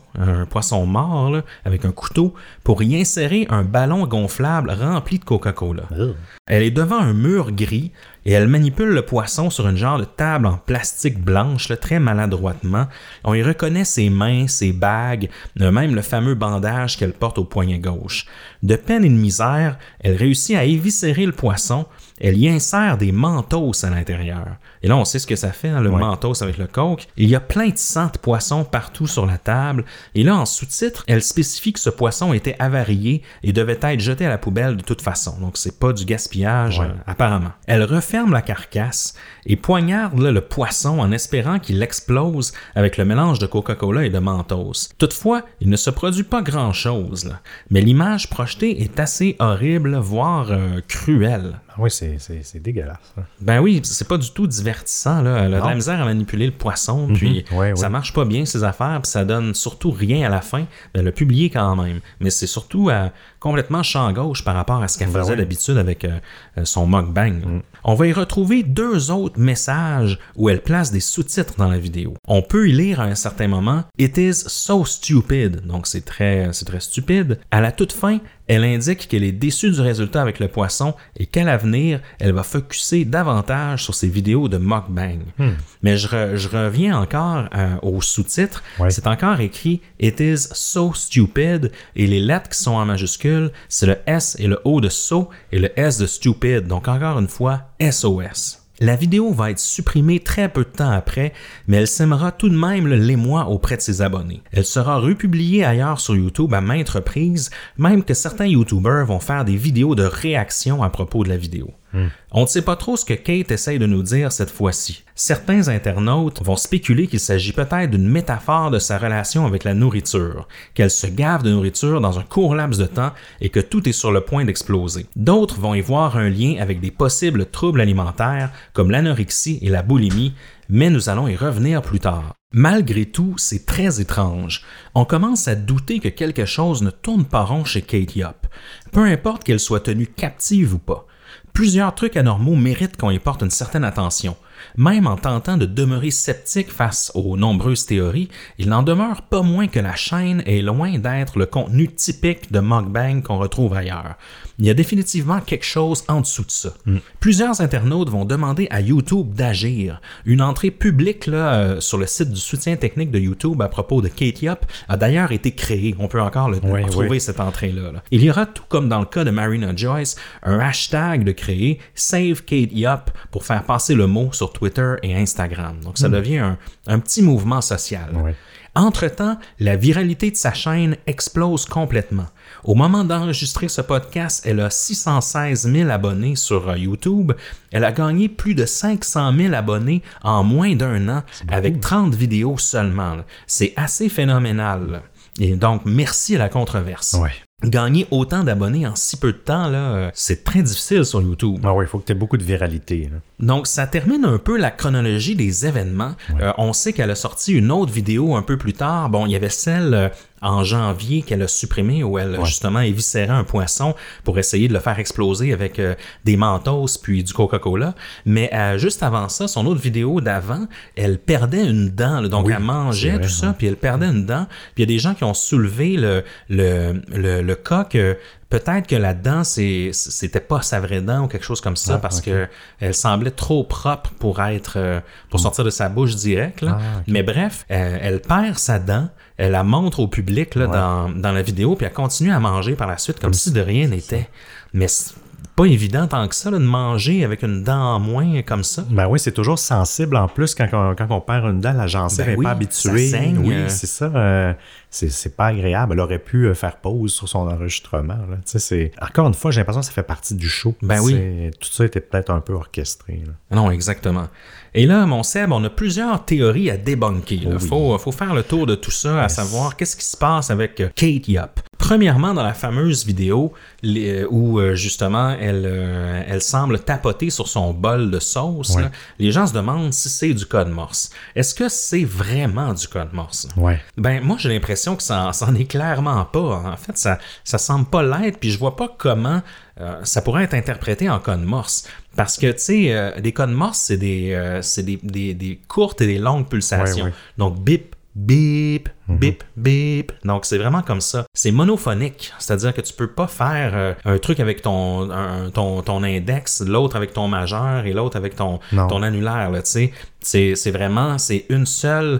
mort, avec un couteau, pour y insérer un ballon gonflable rempli de Coca-Cola. Elle est devant un mur gris et elle manipule le poisson sur une genre de table en plastique blanche, très maladroitement. On y reconnaît ses mains, ses bagues, même le fameux bandage qu'elle porte au poignet gauche. De peine et de misère, elle réussit à éviscérer le poisson. Elle y insère des mentos à l'intérieur. Et là, on sait ce que ça fait, le mentos avec le coke. Il y a plein de sang de poisson partout sur la table. Et là, en sous-titre, elle spécifie que ce poisson était avarié et devait être jeté à la poubelle de toute façon. Donc, c'est pas du gaspillage, apparemment. Elle referme la carcasse et poignarde le poisson en espérant qu'il explose avec le mélange de Coca-Cola et de mentos. Toutefois, il ne se produit pas grand-chose. Mais l'image projetée est assez horrible, voire cruelle.
Oui, c'est dégueulasse. Hein.
Ben oui, c'est pas du tout divertissant. Là. Elle a de la misère à manipuler le poisson, puis ça marche pas bien, ses affaires, puis ça donne surtout rien à la fin. Elle l'a publié quand même. Mais c'est surtout complètement champ gauche par rapport à ce qu'elle faisait d'habitude avec son mukbang. On va y retrouver 2 autres messages où elle place des sous-titres dans la vidéo. On peut y lire à un certain moment « It is so stupid », donc c'est très stupide. À la toute fin, elle indique qu'elle est déçue du résultat avec le poisson et qu'à l'avenir, elle va focusser davantage sur ses vidéos de mukbang. Mais je reviens encore aux sous-titres. C'est encore écrit « It is so stupid » et les lettres qui sont en majuscules, c'est le S et le O de so et le S de stupid. Donc encore une fois, SOS. La vidéo va être supprimée très peu de temps après, mais elle sèmera tout de même l'émoi auprès de ses abonnés. Elle sera republiée ailleurs sur YouTube à maintes reprises, même que certains YouTubers vont faire des vidéos de réaction à propos de la vidéo. On ne sait pas trop ce que Kate essaye de nous dire cette fois-ci. Certains internautes vont spéculer qu'il s'agit peut-être d'une métaphore de sa relation avec la nourriture, qu'elle se gave de nourriture dans un court laps de temps et que tout est sur le point d'exploser. D'autres vont y voir un lien avec des possibles troubles alimentaires comme l'anorexie et la boulimie, mais nous allons y revenir plus tard. Malgré tout, c'est très étrange. On commence à douter que quelque chose ne tourne pas rond chez Kate Yop, peu importe qu'elle soit tenue captive ou pas. Plusieurs trucs anormaux méritent qu'on y porte une certaine attention. Même en tentant de demeurer sceptique face aux nombreuses théories, il n'en demeure pas moins que la chaîne est loin d'être le contenu typique de mukbang qu'on retrouve ailleurs. Il y a définitivement quelque chose en dessous de ça. Plusieurs internautes vont demander à YouTube d'agir. Une entrée publique sur le site du soutien technique de YouTube à propos de Kate Yop a d'ailleurs été créée. On peut encore trouver cette entrée-là. Il y aura, tout comme dans le cas de Marina Joyce, un hashtag de créer Save Kate Yop pour faire passer le mot sur Twitter et Instagram. Donc ça devient un petit mouvement social. Entre-temps, la viralité de sa chaîne explose complètement. Au moment d'enregistrer ce podcast, elle a 616 000 abonnés sur YouTube. Elle a gagné plus de 500 000 abonnés en moins d'1 an avec 30 vidéos seulement. C'est assez phénoménal. Et donc, merci à la controverse. Gagner autant d'abonnés en si peu de temps, c'est très difficile sur YouTube.
Il faut que tu aies beaucoup de viralité.
Donc, ça termine un peu la chronologie des événements. On sait qu'elle a sorti une autre vidéo un peu plus tard. Bon, il y avait celle en janvier qu'elle a supprimée où elle, justement, éviscérait un poisson pour essayer de le faire exploser avec des mentos puis du Coca-Cola. Mais juste avant ça, son autre vidéo d'avant, elle perdait une dent. Donc, elle mangeait tout ça, puis elle perdait une dent. Puis il y a des gens qui ont soulevé le cas que peut-être que la dent, c'était pas sa vraie dent ou quelque chose comme ça parce que elle semblait trop propre pour sortir de sa bouche direct. Mais bref, elle perd sa dent, elle la montre au public dans la vidéo, puis elle continue à manger par la suite comme si de rien n'était. Mais c'est pas évident tant que ça de manger avec une dent en moins comme ça.
Ben oui, c'est toujours sensible en plus quand on perd une dent, la gencive n'est pas habituée.
Ça saigne.
Oui, c'est ça. C'est pas agréable. Elle aurait pu faire pause sur son enregistrement. Encore une fois, j'ai l'impression que ça fait partie du show. Tout ça était peut-être un peu orchestré.
Non, exactement. Et là, mon Seb, on a plusieurs théories à débunker. Il faut faire le tour de tout ça, à savoir qu'est-ce qui se passe avec Kate Yop. Premièrement, dans la fameuse vidéo où justement elle semble tapoter sur son bol de sauce,
Ouais.
là, les gens se demandent si c'est du code Morse. Est-ce que c'est vraiment du code Morse?
Ouais.
Ben, moi, j'ai l'impression que ça en est clairement pas. En fait, ça semble pas l'être, puis je vois pas comment ça pourrait être interprété en code Morse. Parce que, tu sais, des codes Morse, c'est des courtes et des longues pulsations.
Ouais.
Donc, bip, bip, bip, bip. Donc, c'est vraiment comme ça. C'est monophonique, c'est-à-dire que tu peux pas faire un truc avec ton index, l'autre avec ton majeur et l'autre avec ton annulaire, là, tu sais. C'est vraiment, c'est une seule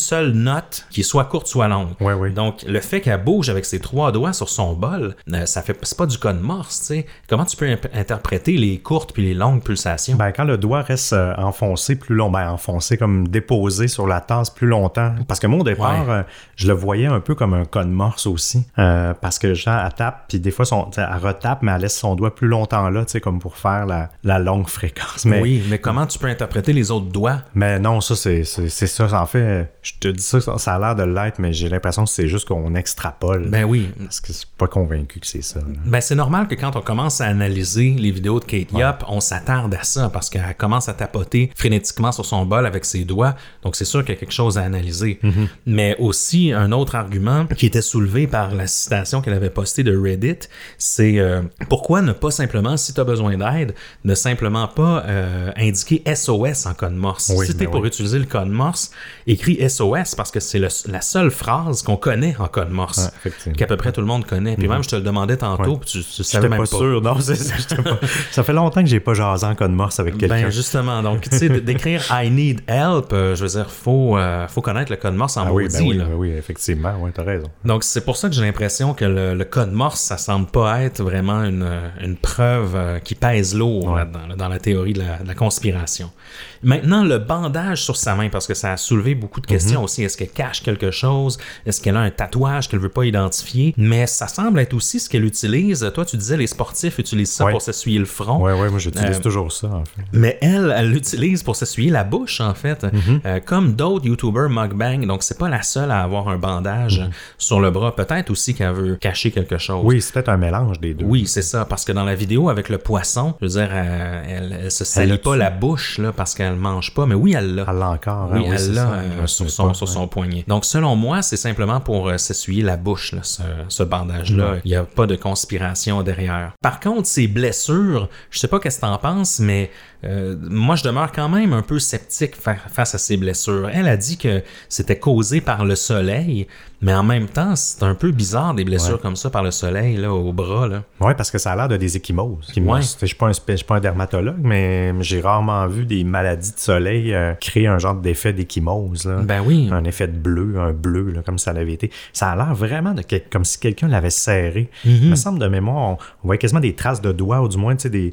note qui est soit courte, soit longue.
Ouais.
Donc, le fait qu'elle bouge avec ses 3 doigts sur son bol, c'est pas du code Morse, tu sais. Comment tu peux interpréter les courtes puis les longues pulsations?
Ben, quand le doigt reste enfoncé plus long, enfoncé comme déposé sur la tasse plus longtemps. Parce que moi, au départ, je le voyais un peu comme un code Morse aussi. Parce que genre, elle tape, puis des fois, elle retape, mais elle laisse son doigt plus longtemps là, tu sais, comme pour faire la longue fréquence. Mais,
oui, mais comment tu peux interpréter les autres doigts?
Mais non, ça, c'est ça. En fait, je te dis ça a l'air de l'être, mais j'ai l'impression que c'est juste qu'on extrapole.
Ben oui.
Parce que je suis pas convaincu que c'est ça. Là.
Ben c'est normal que quand on commence à analyser les vidéos de Kate Yop, on s'attarde à ça parce qu'elle commence à tapoter frénétiquement sur son bol avec ses doigts. Donc c'est sûr qu'il y a quelque chose à analyser. Mais aussi, un autre argument qui était soulevé par la citation qu'elle avait postée de Reddit, c'est pourquoi ne pas simplement, si tu as besoin d'aide, ne simplement pas indiquer SOS en code Morse.
Oui,
si tu es pour utiliser le code Morse, écris SOS parce que c'est la seule phrase qu'on connaît en code Morse, qu'à peu près tout le monde connaît. Puis même, je te le demandais tantôt, puis tu savais même pas.
Sûr, non, c'est ça. Ça fait longtemps que j'ai pas jasé en code Morse avec quelqu'un.
Ben justement, donc tu sais, d'écrire I need help, je veux dire, faut connaître le code Morse en maudit.
Oui, effectivement, ouais, t'as raison.
Donc c'est pour ça que j'ai l'impression que le code Morse, ça semble pas être vraiment une preuve qui pèse lourd dans la théorie de la conspiration. Maintenant, le bandage sur sa main, parce que ça a soulevé beaucoup de questions aussi. Est-ce qu'elle cache quelque chose? Est-ce qu'elle a un tatouage qu'elle veut pas identifier? Mais ça semble être aussi ce qu'elle utilise. Toi, tu disais les sportifs utilisent ça pour s'essuyer le front.
Oui, moi j'utilise toujours ça, en fait.
Mais elle l'utilise pour s'essuyer la bouche, en fait. Comme d'autres YouTubers mukbang. Donc, c'est pas la seule à avoir un bandage sur le bras. Peut-être aussi qu'elle veut cacher quelque chose.
Oui, c'est peut-être un mélange des deux.
Oui, c'est ça. Parce que dans la vidéo avec le poisson, je veux dire, elle se salit pas la bouche là, parce qu'elle mange pas. Mais oui, elle l'a.
Elle l'a encore.
Oui, elle l'a sur son poignet. Donc, selon moi, c'est simplement pour s'essuyer la bouche, là, ce bandage-là. Il n'y a pas de conspiration derrière. Par contre, ces blessures, je sais pas qu'est-ce que t'en penses, mais moi, je demeure quand même un peu sceptique face à ces blessures. Elle a dit que c'était causé par le soleil, mais en même temps, c'est un peu bizarre des blessures comme ça par le soleil, là, au bras.
Oui, parce que ça a l'air de des ecchymoses. Je ne suis pas un dermatologue, mais j'ai rarement vu des maladies de soleil créer un genre d'effet d'ecchymose. Là.
Ben oui.
Un effet de bleu, là, comme ça l'avait été. Ça a l'air vraiment comme si quelqu'un l'avait serré. Il me semble de mémoire, on voyait quasiment des traces de doigts, ou du moins des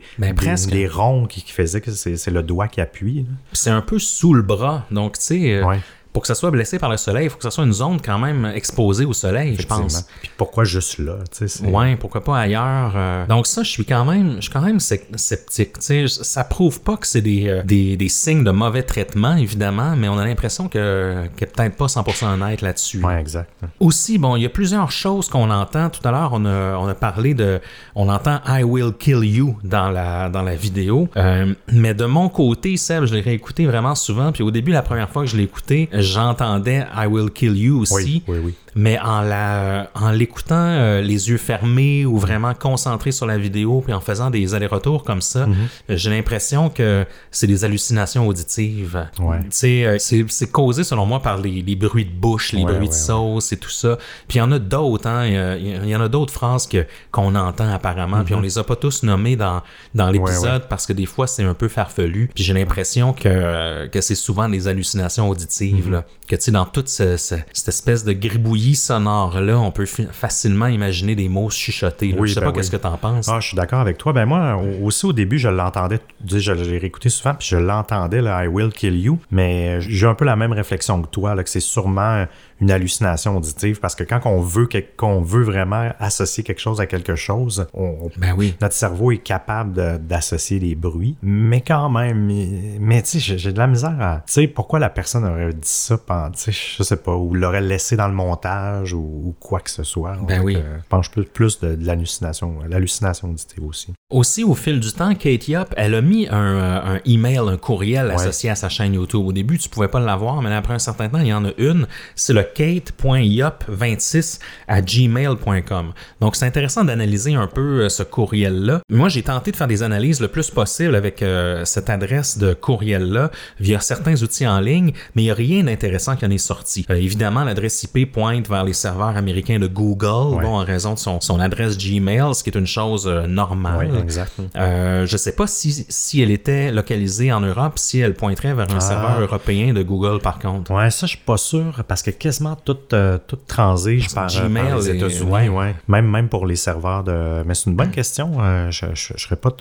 ronds qui faisaient que c'est le doigt qui appuie.
C'est un peu sous le bras, donc tu sais... Pour que ça soit blessé par le soleil, il faut que ça soit une zone quand même exposée au soleil, je pense.
Puis pourquoi juste là?
Ouais, pourquoi pas ailleurs? Donc ça, je suis quand même sceptique. Ça prouve pas que c'est des signes de mauvais traitement, évidemment, mais on a l'impression qu'elle est peut-être pas 100% honnête là-dessus.
Ouais, exact.
Aussi, bon, il y a plusieurs choses qu'on entend. Tout à l'heure, on a parlé on entend « I will kill you » dans la vidéo. Mais de mon côté, Seb, je l'ai réécouté vraiment souvent, puis au début, la première fois que je l'ai écouté, j'entendais I will kill you aussi.
Oui.
Mais en l'écoutant les yeux fermés ou vraiment concentré sur la vidéo puis en faisant des allers-retours comme ça, j'ai l'impression que c'est des hallucinations auditives.
Ouais.
C'est causé selon moi par les bruits de bouche, les bruits de sauce et tout ça. Puis il y en a d'autres, hein. Il y en a d'autres phrases qu'on entend apparemment, puis on les a pas tous nommées dans l'épisode parce que des fois c'est un peu farfelu. Puis j'ai l'impression que c'est souvent des hallucinations auditives, là. Que tu sais, dans toute cette espèce de gribouillis sonore-là, on peut facilement imaginer des mots chuchotés. Là. Je sais pas qu'est-ce que t'en penses.
Ah, je suis d'accord avec toi. Ben moi, aussi au début, je l'entendais, je l'ai réécouté souvent, puis je l'entendais, là, I will kill you, mais j'ai un peu la même réflexion que toi, là, que c'est sûrement une hallucination auditive, parce que quand on veut vraiment associer quelque chose à quelque chose, notre cerveau est capable d'associer les bruits, mais quand même, mais tu sais, j'ai de la misère à... Tu sais, pourquoi la personne aurait dit ça pendant, tu sais, je sais pas, ou l'aurait laissé dans le montage, message ou quoi que ce soit.
Ben oui.
Je pense plus de l'hallucination auditive aussi.
Aussi, au fil du temps, Kate Yop, elle a mis un email, un courriel associé à sa chaîne YouTube. Au début, tu pouvais pas l'avoir, mais après un certain temps, il y en a une. C'est le kate.yop26@gmail.com. Donc, c'est intéressant d'analyser un peu ce courriel-là. Moi, j'ai tenté de faire des analyses le plus possible avec cette adresse de courriel-là via certains outils en ligne, mais il n'y a rien d'intéressant qui en est sorti. Évidemment, l'adresse IP pointe vers les serveurs américains de Google, en raison de son adresse Gmail, ce qui est une chose normale.
Oui, exactement.
Je sais pas si elle était localisée en Europe, si elle pointerait vers un serveur européen de Google, par contre.
Ouais, ça, je suis pas sûr, parce que quasiment tout transige par les États-Unis. Ouais. Même pour les serveurs de... Mais c'est une bonne question. Je serais pas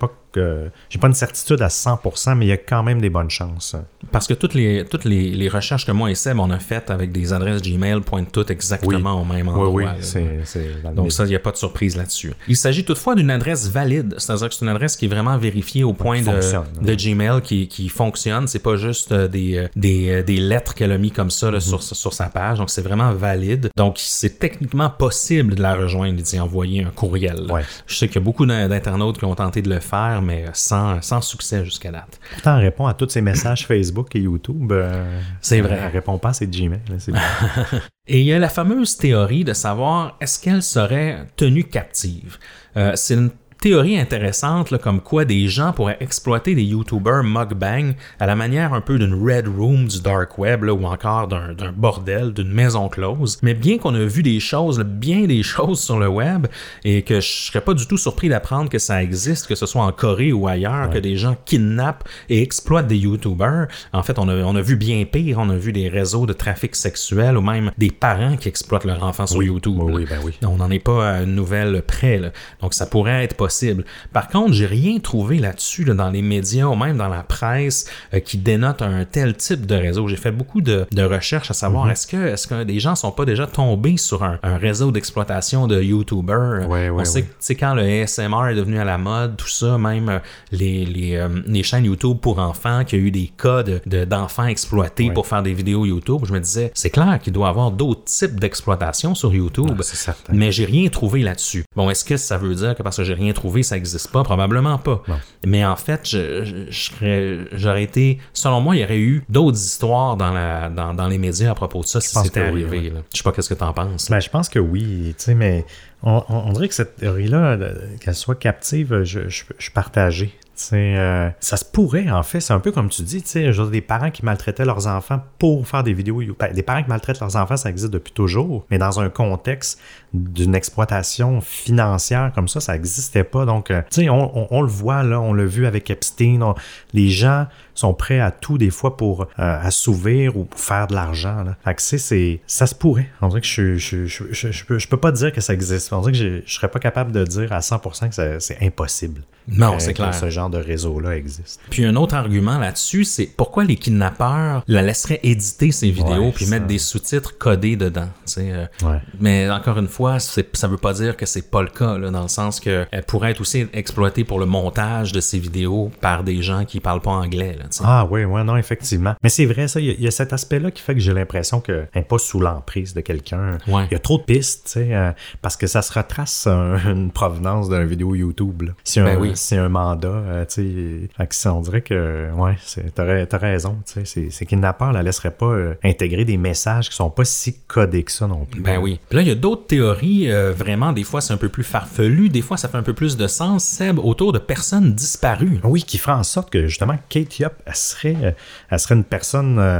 j'ai pas une certitude à 100%, mais il y a quand même des bonnes chances.
Parce que toutes les recherches que moi et Seb on a faites avec des adresses Gmail pointent toutes exactement au même endroit.
Oui, c'est
donc ça, il n'y a pas de surprise là-dessus. Il s'agit toutefois d'une adresse valide, c'est-à-dire que c'est une adresse qui est vraiment vérifiée au point de Gmail qui fonctionne. C'est pas juste des lettres qu'elle a mis comme ça là, sur sa page. Donc c'est vraiment valide. Donc c'est techniquement possible de la rejoindre et d'y envoyer un courriel. Ouais. Je sais qu'il y a beaucoup d'internautes qui ont tenté de le faire, mais sans succès jusqu'à date.
Pourtant, elle répond à tous ces messages Facebook et YouTube.
C'est vrai.
Elle répond pas à ses Gmail. C'est
Et il y a la fameuse théorie de savoir est-ce qu'elle serait tenue captive. C'est une théorie intéressante, là, comme quoi des gens pourraient exploiter des YouTubers mukbang à la manière un peu d'une Red Room du Dark Web, là, ou encore d'un bordel, d'une maison close. Mais bien qu'on a vu bien des choses sur le web, et que je serais pas du tout surpris d'apprendre que ça existe, que ce soit en Corée ou ailleurs, que des gens kidnappent et exploitent des YouTubers. En fait, on a vu bien pire. On a vu des réseaux de trafic sexuel ou même des parents qui exploitent leur enfant sur YouTube.
Oui.
On n'en est pas à une nouvelle près. Là. Donc, ça pourrait être possible. Par contre, j'ai rien trouvé là-dessus, là, dans les médias ou même dans la presse qui dénote un tel type de réseau. J'ai fait beaucoup de recherches à savoir est-ce que des gens sont pas déjà tombés sur un réseau d'exploitation de YouTubers. On sait que quand le ASMR est devenu à la mode, tout ça, même les chaînes YouTube pour enfants, qu'il y a eu des cas d'enfants exploités pour faire des vidéos YouTube, je me disais, c'est clair qu'il doit y avoir d'autres types d'exploitation sur YouTube,
c'est certain.
Mais j'ai rien trouvé là-dessus. Bon, est-ce que ça veut dire que parce que j'ai rien trouvé, ça n'existe pas? Probablement pas. Non. Mais en fait, j'aurais été... Selon moi, il y aurait eu d'autres histoires dans les médias à propos de ça si c'était arrivé. Oui. Je sais pas qu'est-ce que tu en penses.
Ben, je pense que oui, tu sais, mais on dirait que cette théorie-là, qu'elle soit captive, je suis partagé. Ça se pourrait, en fait, c'est un peu comme tu dis, des parents qui maltraitaient leurs enfants pour faire des vidéos. Des parents qui maltraitent leurs enfants, ça existe depuis toujours, mais dans un contexte d'une exploitation financière comme ça n'existait pas. Donc, on le voit, là, on l'a vu avec Epstein, les gens sont prêts à tout des fois pour assouvir ou pour faire de l'argent. Là. Fait que ça se pourrait. On dirait que je peux pas dire que ça existe. On dirait que je serais pas capable de dire à 100% que c'est impossible.
Non, c'est clair.
Que ce genre de réseau-là existe.
Puis un autre argument là-dessus, c'est pourquoi les kidnappeurs la laisseraient éditer ces vidéos puis mettre des sous-titres codés dedans. Mais encore une fois, ça veut pas dire que c'est pas le cas, là, dans le sens qu'elle pourrait être aussi exploitée pour le montage de ces vidéos par des gens qui parlent pas anglais. Là,
non, effectivement. Mais c'est vrai, ça, il y a cet aspect-là qui fait que j'ai l'impression qu'elle n'est pas sous l'emprise de quelqu'un. Ouais. Il y a trop de pistes, parce que ça se retrace une provenance d'une vidéo YouTube. Là. C'est un mandat, on dirait que, t'as raison, ces kidnappeurs la laisseraient pas intégrer des messages qui sont pas si codés que ça non plus.
Ben oui. Puis là, il y a d'autres théories, vraiment, des fois c'est un peu plus farfelu, des fois ça fait un peu plus de sens, Seb, autour de personnes disparues.
Oui, qui ferait en sorte que, justement, Kate Yop, elle serait une personne...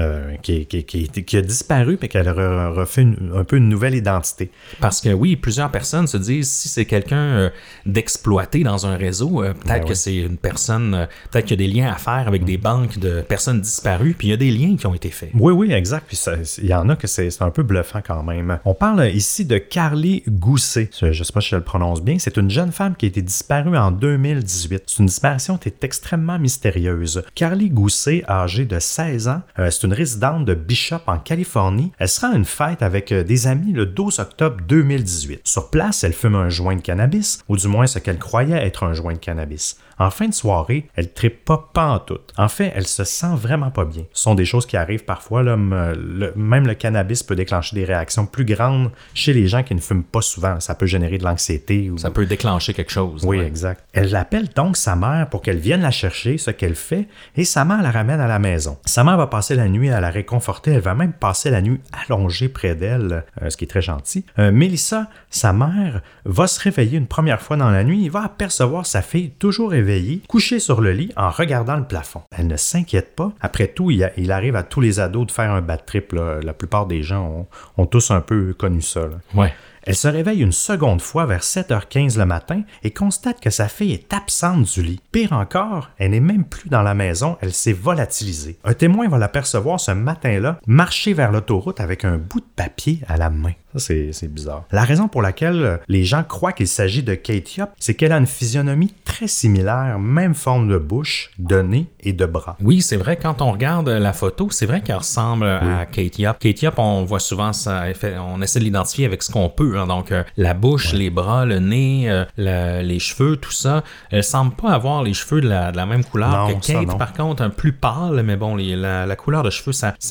qui a disparu et qu'elle a refait un peu une nouvelle identité.
Parce que oui, plusieurs personnes se disent si c'est quelqu'un d'exploité dans un réseau, peut-être que c'est une personne, peut-être qu'il y a des liens à faire avec des banques de personnes disparues, puis il y a des liens qui ont été faits.
Oui, exact. Puis il y en a que c'est un peu bluffant quand même. On parle ici de Carly Gousset. Je ne sais pas si je le prononce bien. C'est une jeune femme qui a été disparue en 2018. C'est une disparition qui est extrêmement mystérieuse. Carly Gousset, âgée de 16 ans, c'est une résidente de Bishop en Californie. Elle se rend à une fête avec des amis le 12 octobre 2018. Sur place, elle fume un joint de cannabis, ou du moins ce qu'elle croyait être un joint de cannabis. En fin de soirée, elle trippe pas pantoute. En fait, elle se sent vraiment pas bien. Ce sont des choses qui arrivent parfois. Là, même le cannabis peut déclencher des réactions plus grandes chez les gens qui ne fument pas souvent. Ça peut générer de l'anxiété.
Ça peut déclencher quelque chose.
Oui, exact. Elle appelle donc sa mère pour qu'elle vienne la chercher, ce qu'elle fait, et sa mère la ramène à la maison. Sa mère va passer la nuit à la réconforter. Elle va même passer la nuit allongée près d'elle, ce qui est très gentil. Mélissa, sa mère, va se réveiller une première fois dans la nuit et va apercevoir sa fille toujours éveillée, couchée sur le lit en regardant le plafond. Elle ne s'inquiète pas. Après tout, il arrive à tous les ados de faire un bad trip. Là. La plupart des gens ont tous un peu connu ça. Là.
Ouais.
Elle se réveille une seconde fois vers 7h15 le matin et constate que sa fille est absente du lit. Pire encore, elle n'est même plus dans la maison, elle s'est volatilisée. Un témoin va l'apercevoir ce matin-là marcher vers l'autoroute avec un bout de papier à la main. Ça, c'est bizarre. La raison pour laquelle les gens croient qu'il s'agit de Kate Yop, c'est qu'elle a une physionomie très similaire, même forme de bouche, de nez et de bras.
Oui, c'est vrai, quand on regarde la photo, c'est vrai qu'elle ressemble à Kate Yop. Kate Yop, on voit souvent ça, on essaie de l'identifier avec ce qu'on peut. Hein. Donc, la bouche, les bras, le nez, les cheveux, tout ça. Elle semble pas avoir les cheveux de la même couleur que Kate. Par contre, un plus pâle, mais bon, la couleur de cheveux, ça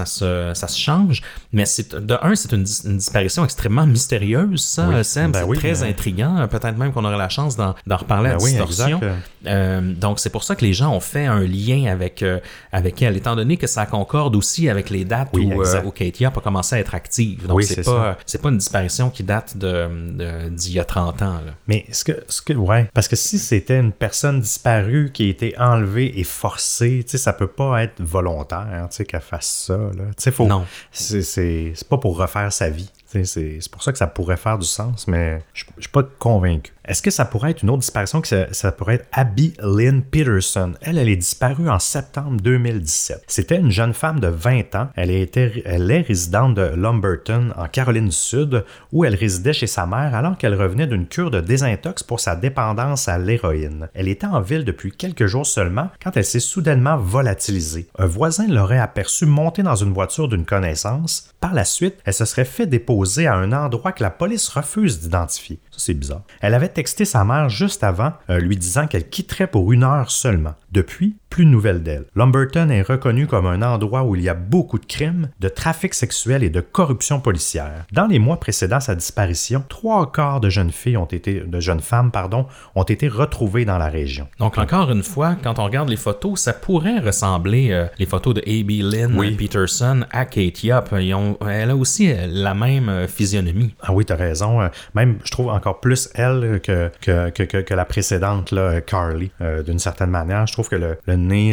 se change. Mais c'est une disparition extrêmement mystérieuse, ça, oui. Sam. C'est très intriguant. Peut-être même qu'on aurait la chance d'en reparler à Distorsion. Donc, c'est pour ça que les gens ont fait un lien avec elle, étant donné que ça concorde aussi avec les dates où Kate Yop a commencé à être active. Donc, c'est pas une disparition qui date d'il y a 30 ans. Là.
Mais parce que si c'était une personne disparue qui a été enlevée et forcée, ça peut pas être volontaire qu'elle fasse ça. Là. Non. C'est pas pour refaire sa vie. C'est pour ça que ça pourrait faire du sens, mais je suis pas convaincu. Est-ce que ça pourrait être une autre disparition, que ça pourrait être Abby Lynn Peterson? Elle est disparue en septembre 2017. C'était une jeune femme de 20 ans. Elle est résidente de Lumberton, en Caroline du Sud, où elle résidait chez sa mère alors qu'elle revenait d'une cure de désintox pour sa dépendance à l'héroïne. Elle était en ville depuis quelques jours seulement quand elle s'est soudainement volatilisée. Un voisin l'aurait aperçue monter dans une voiture d'une connaissance. Par la suite, elle se serait fait déposer à un endroit que la police refuse d'identifier. Ça, c'est bizarre. Elle avait texté sa mère juste avant, lui disant qu'elle quitterait pour 1 heure seulement. Depuis, plus de nouvelles d'elle. Lumberton est reconnu comme un endroit où il y a beaucoup de crimes, de trafic sexuel et de corruption policière. Dans les mois précédant sa disparition, 3/4 de jeunes femmes ont été retrouvées dans la région.
Donc, encore une fois, quand on regarde les photos, ça pourrait ressembler, les photos de Abby Lynn Peterson à Kate Yop. Elle a aussi la même physionomie.
Ah oui, t'as raison. Même, je trouve encore plus elle que la précédente, là, Carly, d'une certaine manière. Je trouve que le nez,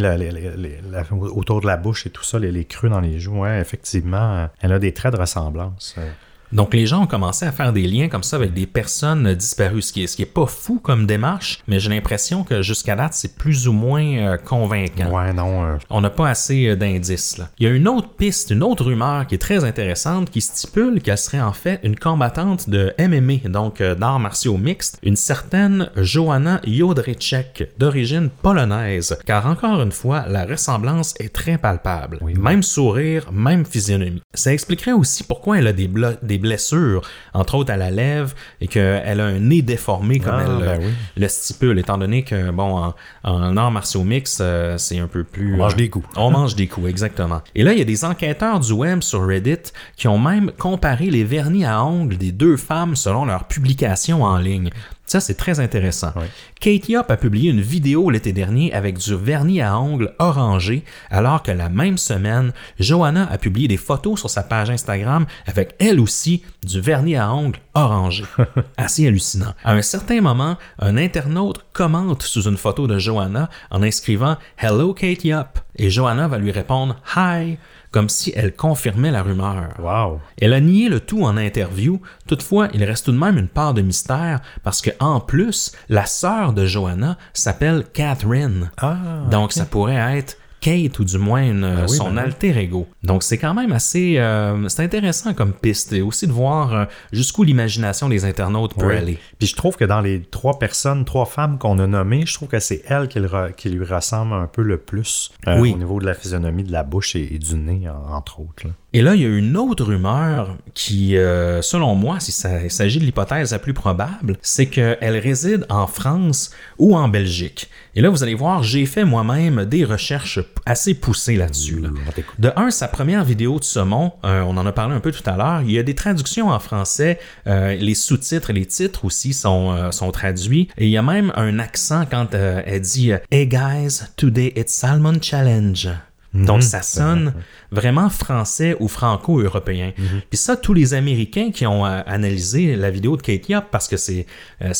autour de la bouche et tout ça, les creux dans les joues, effectivement, elle a des traits de ressemblance.
Donc, les gens ont commencé à faire des liens comme ça avec des personnes disparues, ce qui est pas fou comme démarche, mais j'ai l'impression que jusqu'à date, c'est plus ou moins convaincant.
Ouais, non.
On n'a pas assez d'indices, là. Il y a une autre piste, une autre rumeur qui est très intéressante, qui stipule qu'elle serait en fait une combattante de MMA, donc d'arts martiaux mixtes, une certaine Joanna Jodrzejczyk, d'origine polonaise, car encore une fois, la ressemblance est très palpable. Oui. Même sourire, même physionomie. Ça expliquerait aussi pourquoi elle a des blessures, entre autres à la lèvre, et qu'elle a un nez déformé comme le stipule, étant donné que, bon, en arts martiaux mix, c'est un peu plus...
On mange des coups.
On mange des coups, exactement. Et là, il y a des enquêteurs du web sur Reddit qui ont même comparé les vernis à ongles des deux femmes selon leurs publications en ligne. Ça, c'est très intéressant. Oui. Kate Yop a publié une vidéo l'été dernier avec du vernis à ongles orangé, alors que la même semaine, Joanna a publié des photos sur sa page Instagram avec elle aussi du vernis à ongles orangé. Assez hallucinant. À un certain moment, un internaute commente sous une photo de Joanna en inscrivant « Hello Kate Yop » et Joanna va lui répondre « Hi ». Comme si elle confirmait la rumeur.
Wow.
Elle a nié le tout en interview, toutefois, il reste tout de même une part de mystère parce que en plus, la sœur de Joanna s'appelle Catherine. Donc, ça pourrait être Kate, ou du moins son alter ego. Donc, c'est quand même assez... c'est intéressant comme piste, et aussi de voir jusqu'où l'imagination des internautes peut aller.
Puis je trouve que dans les 3 femmes qu'on a nommées, je trouve que c'est elle qui lui ressemble un peu le plus au niveau de la physionomie, de la bouche et du nez, entre autres. Là.
Et là, il y a une autre rumeur qui, selon moi, si il s'agit de l'hypothèse la plus probable, c'est qu'elle réside en France ou en Belgique. Et là, vous allez voir, j'ai fait moi-même des recherches assez poussées là-dessus. Là. De un, sa première vidéo de saumon, on en a parlé un peu tout à l'heure, il y a des traductions en français, les sous-titres et les titres aussi sont traduits, et il y a même un accent quand elle dit « Hey guys, today it's Salmon Challenge ». Donc, ça sonne vraiment français ou franco-européen. Puis ça, tous les Américains qui ont analysé la vidéo de Kate Yop, parce que c'est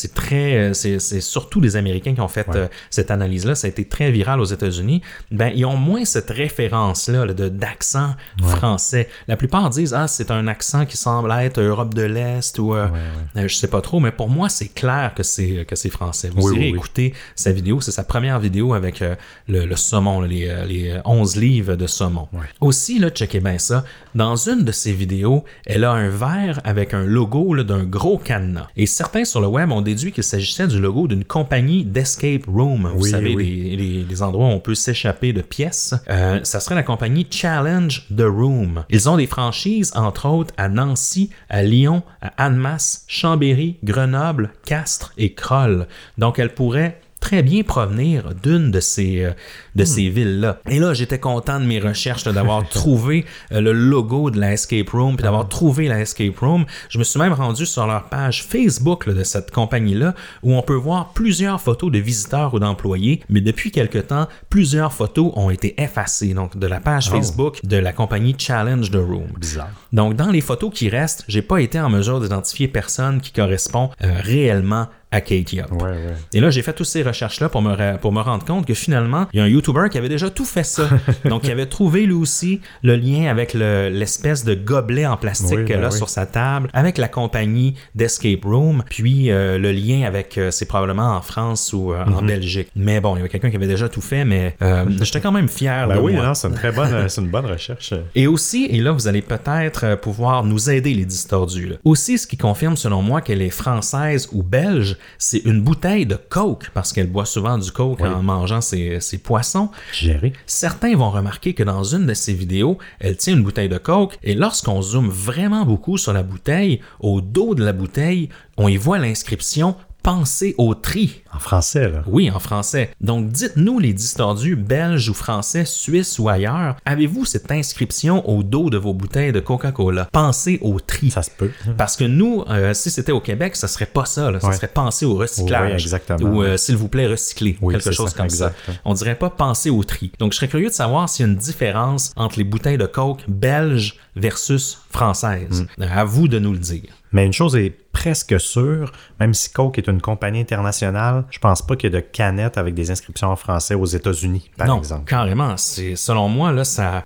surtout les Américains qui ont fait cette analyse-là, ça a été très viral aux États-Unis, ben ils ont moins cette référence-là d'accent français. La plupart disent « Ah, c'est un accent qui semble être Europe de l'Est » ou je sais pas trop, mais pour moi, c'est clair que c'est français. Vous irez écouter sa vidéo, c'est sa première vidéo avec le saumon, les 11 livres de saumon. Aussi, là, checkez bien ça, dans une de ses vidéos, elle a un verre avec un logo là, d'un gros cadenas. Et certains sur le web ont déduit qu'il s'agissait du logo d'une compagnie d'escape room. Vous savez, les endroits où on peut s'échapper de pièces. Ça serait la compagnie Challenge the Room. Ils ont des franchises, entre autres, à Nancy, à Lyon, à Annemasse, Chambéry, Grenoble, Castres et Crolles. Donc, elle pourrait très bien provenir d'une de ces villes-là. Et là, j'étais content de mes recherches d'avoir trouvé le logo de la escape room, puis d'avoir trouvé la escape room. Je me suis même rendu sur leur page Facebook là, de cette compagnie-là, où on peut voir plusieurs photos de visiteurs ou d'employés, mais depuis quelque temps, plusieurs photos ont été effacées, donc de la page Facebook de la compagnie Challenge the Room.
Bizarre.
Donc, dans les photos qui restent, j'ai pas été en mesure d'identifier personne qui correspond réellement à Kate Yop. Et là, j'ai fait toutes ces recherches-là pour me rendre compte que finalement, il y a un YouTuber qui avait déjà tout fait ça. Donc, il avait trouvé lui aussi le lien avec l'espèce de gobelet en plastique qu'elle a sur sa table, avec la compagnie d'Escape Room, puis le lien avec, c'est probablement en France ou en Belgique. Mais bon, il y avait quelqu'un qui avait déjà tout fait, mais j'étais quand même fier de moi.
Non, c'est une bonne recherche.
Et aussi, et là, vous allez peut-être pouvoir nous aider, les distordus. Là. Aussi, ce qui confirme selon moi qu'elle est française ou belge, c'est une bouteille de Coke, parce qu'elle boit souvent du Coke en mangeant ses poissons.
Géré.
Certains vont remarquer que dans une de ses vidéos, elle tient une bouteille de Coke, et lorsqu'on zoome vraiment beaucoup sur la bouteille, au dos de la bouteille, on y voit l'inscription « Pensez au tri ».
En français, là.
Oui, en français. Donc, dites-nous, les distordus belges ou français, suisses ou ailleurs, avez-vous cette inscription au dos de vos bouteilles de Coca-Cola? Pensez au tri.
Ça se peut.
Parce que nous, si c'était au Québec, ça serait pas ça. Là. Ça serait penser au recyclage.
Oui, exactement.
Ou, s'il vous plaît, recycler. Quelque chose comme
exact.
ça. On dirait pas penser au tri. Donc, je serais curieux de savoir s'il y a une différence entre les bouteilles de Coke belges versus françaises. À vous de nous le dire.
Mais une chose est presque sûre, même si Coke est une compagnie internationale, je pense pas qu'il y ait de canettes avec des inscriptions en français aux États-Unis, par exemple.
Non, carrément. Selon moi, là, ça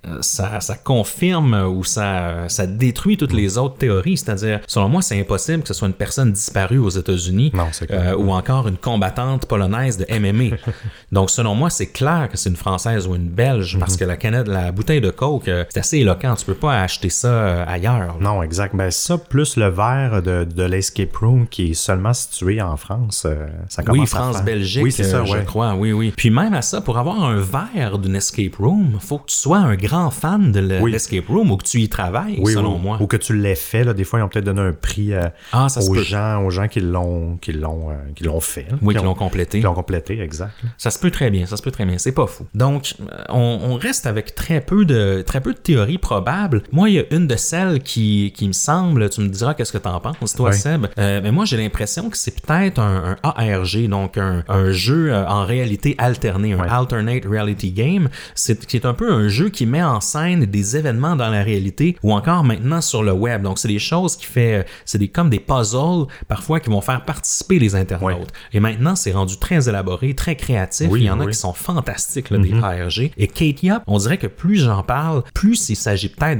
confirme ou ça détruit toutes les autres théories. C'est-à-dire, selon moi, c'est impossible que ce soit une personne disparue aux États-Unis ou encore une combattante polonaise de MMA. Donc, selon moi, c'est clair que c'est une Française ou une Belge parce que la bouteille de Coke, c'est assez éloquent. Tu peux pas acheter ça ailleurs. Là.
Non, exact. Ben, ça, plus le verre de l'Escape Room qui est seulement situé en France, ça commence
France-Belgique,
c'est ça,
je crois. Oui. Puis même à ça, pour avoir un verre d'une Escape Room, il faut que tu sois un grand fan de l'Escape Room ou que tu y travailles, selon moi.
Ou que tu l'aies fait. Là. Des fois, ils ont peut-être donné un prix aux gens qui l'ont fait. Là.
Oui, qui l'ont complété.
Qui l'ont complété, exact.
Ça se peut très bien. C'est pas fou. Donc, on reste avec très peu de théories probables. Moi, il y a une de celles qui me semble, tu me diras qu'est-ce que t'en penses, toi, Seb. Mais moi, j'ai l'impression que c'est peut-être un ARG, donc un jeu en réalité alternée, un Alternate Reality Game. C'est un peu un jeu qui met en scène des événements dans la réalité ou encore maintenant sur le web. Donc, c'est des choses comme des puzzles, parfois, qui vont faire participer les internautes. Et maintenant, c'est rendu très élaboré, très créatif. Il y en a qui sont fantastiques, là, des ARG. Et Kate Yop, on dirait que plus j'en parle, plus il s'agit peut-être d'un ARG.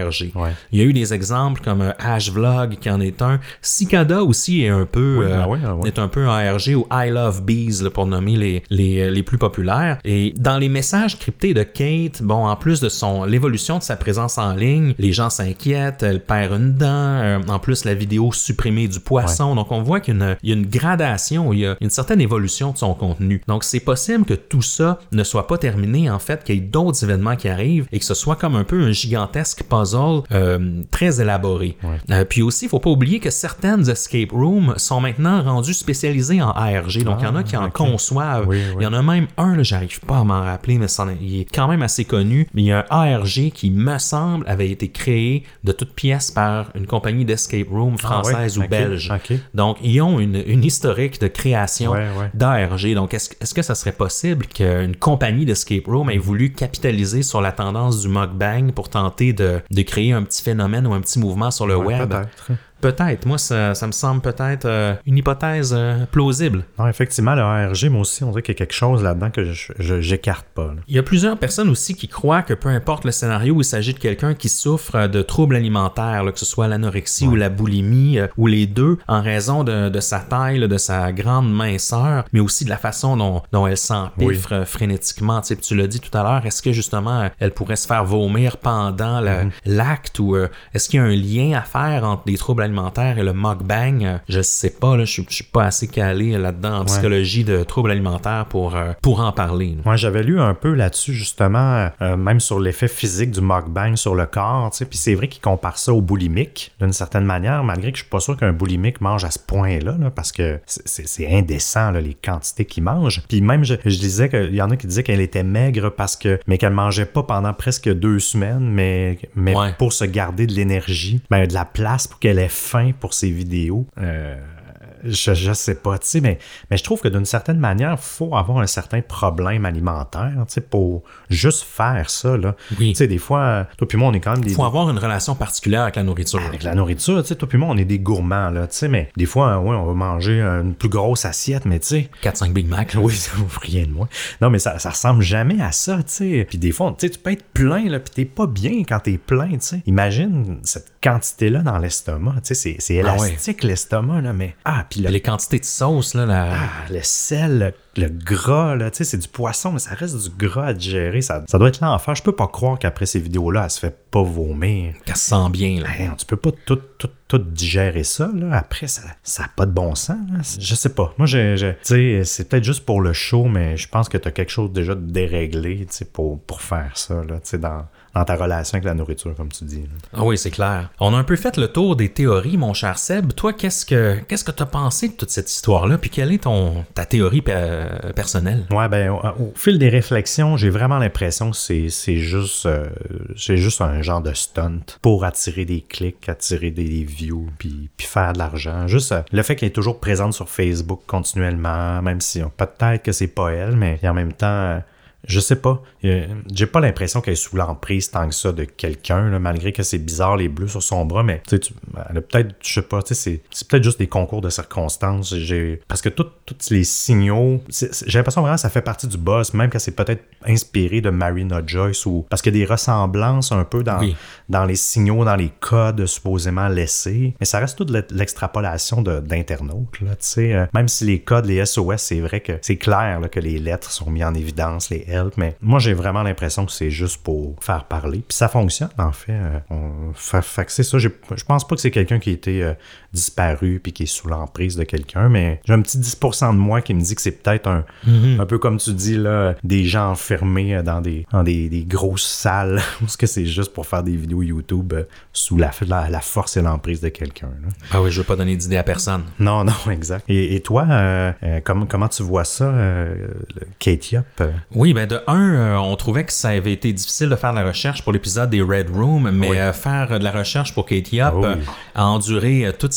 ARG. Il y a eu des exemples comme Ashvlog qui en est un. Cicada aussi est un peu est un peu ARG, ou I Love Bees là, pour nommer les plus populaires. Et dans les messages cryptés de Kate, bon, en plus de l'évolution de sa présence en ligne, les gens s'inquiètent, elle perd une dent, en plus la vidéo supprimée du poisson. Donc on voit qu'il y a une gradation, il y a une certaine évolution de son contenu. Donc c'est possible que tout ça ne soit pas terminé, en fait, qu'il y ait d'autres événements qui arrivent et que ce soit comme un peu un gigantesque puzzle très élaboré. Puis aussi, il ne faut pas oublier que certaines escape rooms sont maintenant rendues spécialisées en ARG. Donc il y en a qui en conçoivent. Il y en a même un, là, j'arrive pas à m'en rappeler, mais il est quand même assez connu. Mais il y a un ARG qui, me semble, avait été créé de toutes pièces par une compagnie d'escape room française ou belge. Donc, ils ont une historique de création d'ARG. Donc, est-ce que ça serait possible qu'une compagnie d'escape room ait voulu capitaliser sur la tendance du mukbang pour tenter de créer un petit phénomène ou un petit mouvement sur le web?
Peut-être.
Peut-être. Moi, ça me semble peut-être une hypothèse plausible.
Non, effectivement, le ARG, moi aussi, on dirait qu'il y a quelque chose là-dedans que j'écarte pas. Là.
Il y a plusieurs personnes aussi qui croient que peu importe le scénario, il s'agit de quelqu'un qui souffre de troubles alimentaires, là, que ce soit l'anorexie ou la boulimie, ou les deux, en raison de sa taille, là, de sa grande minceur, mais aussi de la façon dont elle s'empiffre frénétiquement. Tu sais, tu l'as dit tout à l'heure, est-ce que justement, elle pourrait se faire vomir pendant l'acte, ou est-ce qu'il y a un lien à faire entre des troubles alimentaires et le mukbang? Je sais pas, là, je suis pas assez calé là-dedans en psychologie de troubles alimentaires pour en parler.
Moi, j'avais lu un peu là-dessus, justement, même sur l'effet physique du mukbang sur le corps, tu sais, puis c'est vrai qu'il compare ça au boulimique, d'une certaine manière, malgré que je suis pas sûr qu'un boulimique mange à ce point-là, là, parce que c'est indécent, là, les quantités qu'il mange. Puis même, je disais qu'il y en a qui disaient qu'elle était maigre mais qu'elle mangeait pas pendant presque 2 semaines, mais pour se garder de l'énergie, de la place pour qu'elle ait faim pour ses vidéos. Je sais pas, tu sais, mais je trouve que d'une certaine manière, il faut avoir un certain problème alimentaire, tu sais, pour juste faire ça, là.
Oui.
Tu sais, des fois, toi puis moi, on est quand même des...
Il faut avoir une relation particulière avec la nourriture.
Avec la nourriture, tu sais, toi puis moi, on est des gourmands, là, tu sais, mais des fois, on va manger une plus grosse assiette, mais tu sais...
4-5 Big Mac.
Oui, ça vaut rien de moins. Non, mais ça ressemble jamais à ça, tu sais. Puis des fois, tu sais, tu peux être plein, là, puis t'es pas bien quand t'es plein, tu sais. Imagine cette quantité-là dans l'estomac, tu sais, c'est élastique, l'estomac, là, mais... Puis
les quantités de sauce, là,
le sel, le gras, là, tu sais, c'est du poisson, mais ça reste du gras à digérer. Ça doit être l'enfer. Je peux pas croire qu'après ces vidéos-là, elle se fait pas vomir.
Qu'elle se sent bien, là.
Tu peux pas tout digérer ça, là. Après, ça a pas de bon sens, là. Je sais pas. Moi, tu sais, c'est peut-être juste pour le show, mais je pense que t'as quelque chose déjà de déréglé, tu sais, pour faire ça, là, tu sais, dans ta relation avec la nourriture, comme tu dis. Là.
Ah oui, c'est clair. On a un peu fait le tour des théories, mon cher Seb. Toi, qu'est-ce que t'as pensé de toute cette histoire-là? Puis quelle est ta théorie personnelle?
Ouais, au fil des réflexions, j'ai vraiment l'impression que c'est juste un genre de stunt pour attirer des clics, attirer des views, puis faire de l'argent. Juste le fait qu'elle est toujours présente sur Facebook continuellement, même si peut-être que c'est pas elle, mais en même temps... Je sais pas. J'ai pas l'impression qu'elle est sous l'emprise tant que ça de quelqu'un, là, malgré que c'est bizarre les bleus sur son bras, mais tu sais, elle a peut-être, je sais pas, tu sais, c'est peut-être juste des concours de circonstances. Parce que tous les signaux, j'ai l'impression vraiment que ça fait partie du buzz, même qu'elle s'est peut-être inspirée de Marina Joyce, parce qu'il y a des ressemblances un peu dans les signaux, dans les codes supposément laissés, mais ça reste toute l'extrapolation d'internautes, là, tu sais. Même si les codes, les SOS, c'est vrai que c'est clair là, que les lettres sont mises en évidence, les mais moi j'ai vraiment l'impression que c'est juste pour faire parler, puis ça fonctionne en fait. Fait que c'est ça, je pense pas que c'est quelqu'un qui a été disparu puis qui est sous l'emprise de quelqu'un, mais j'ai un petit 10% de moi qui me dit que c'est peut-être un peu comme tu dis là, des gens enfermés dans des grosses salles parce que c'est juste pour faire des vidéos YouTube sous la force et l'emprise de quelqu'un là.
Ah oui, je veux pas donner d'idée à personne.
Non, exact. Et toi, comment tu vois ça, Kate Yop?
Oui, de un, on trouvait que ça avait été difficile de faire de la recherche pour l'épisode des Red Room, mais faire de la recherche pour Kate Yop, a enduré toutes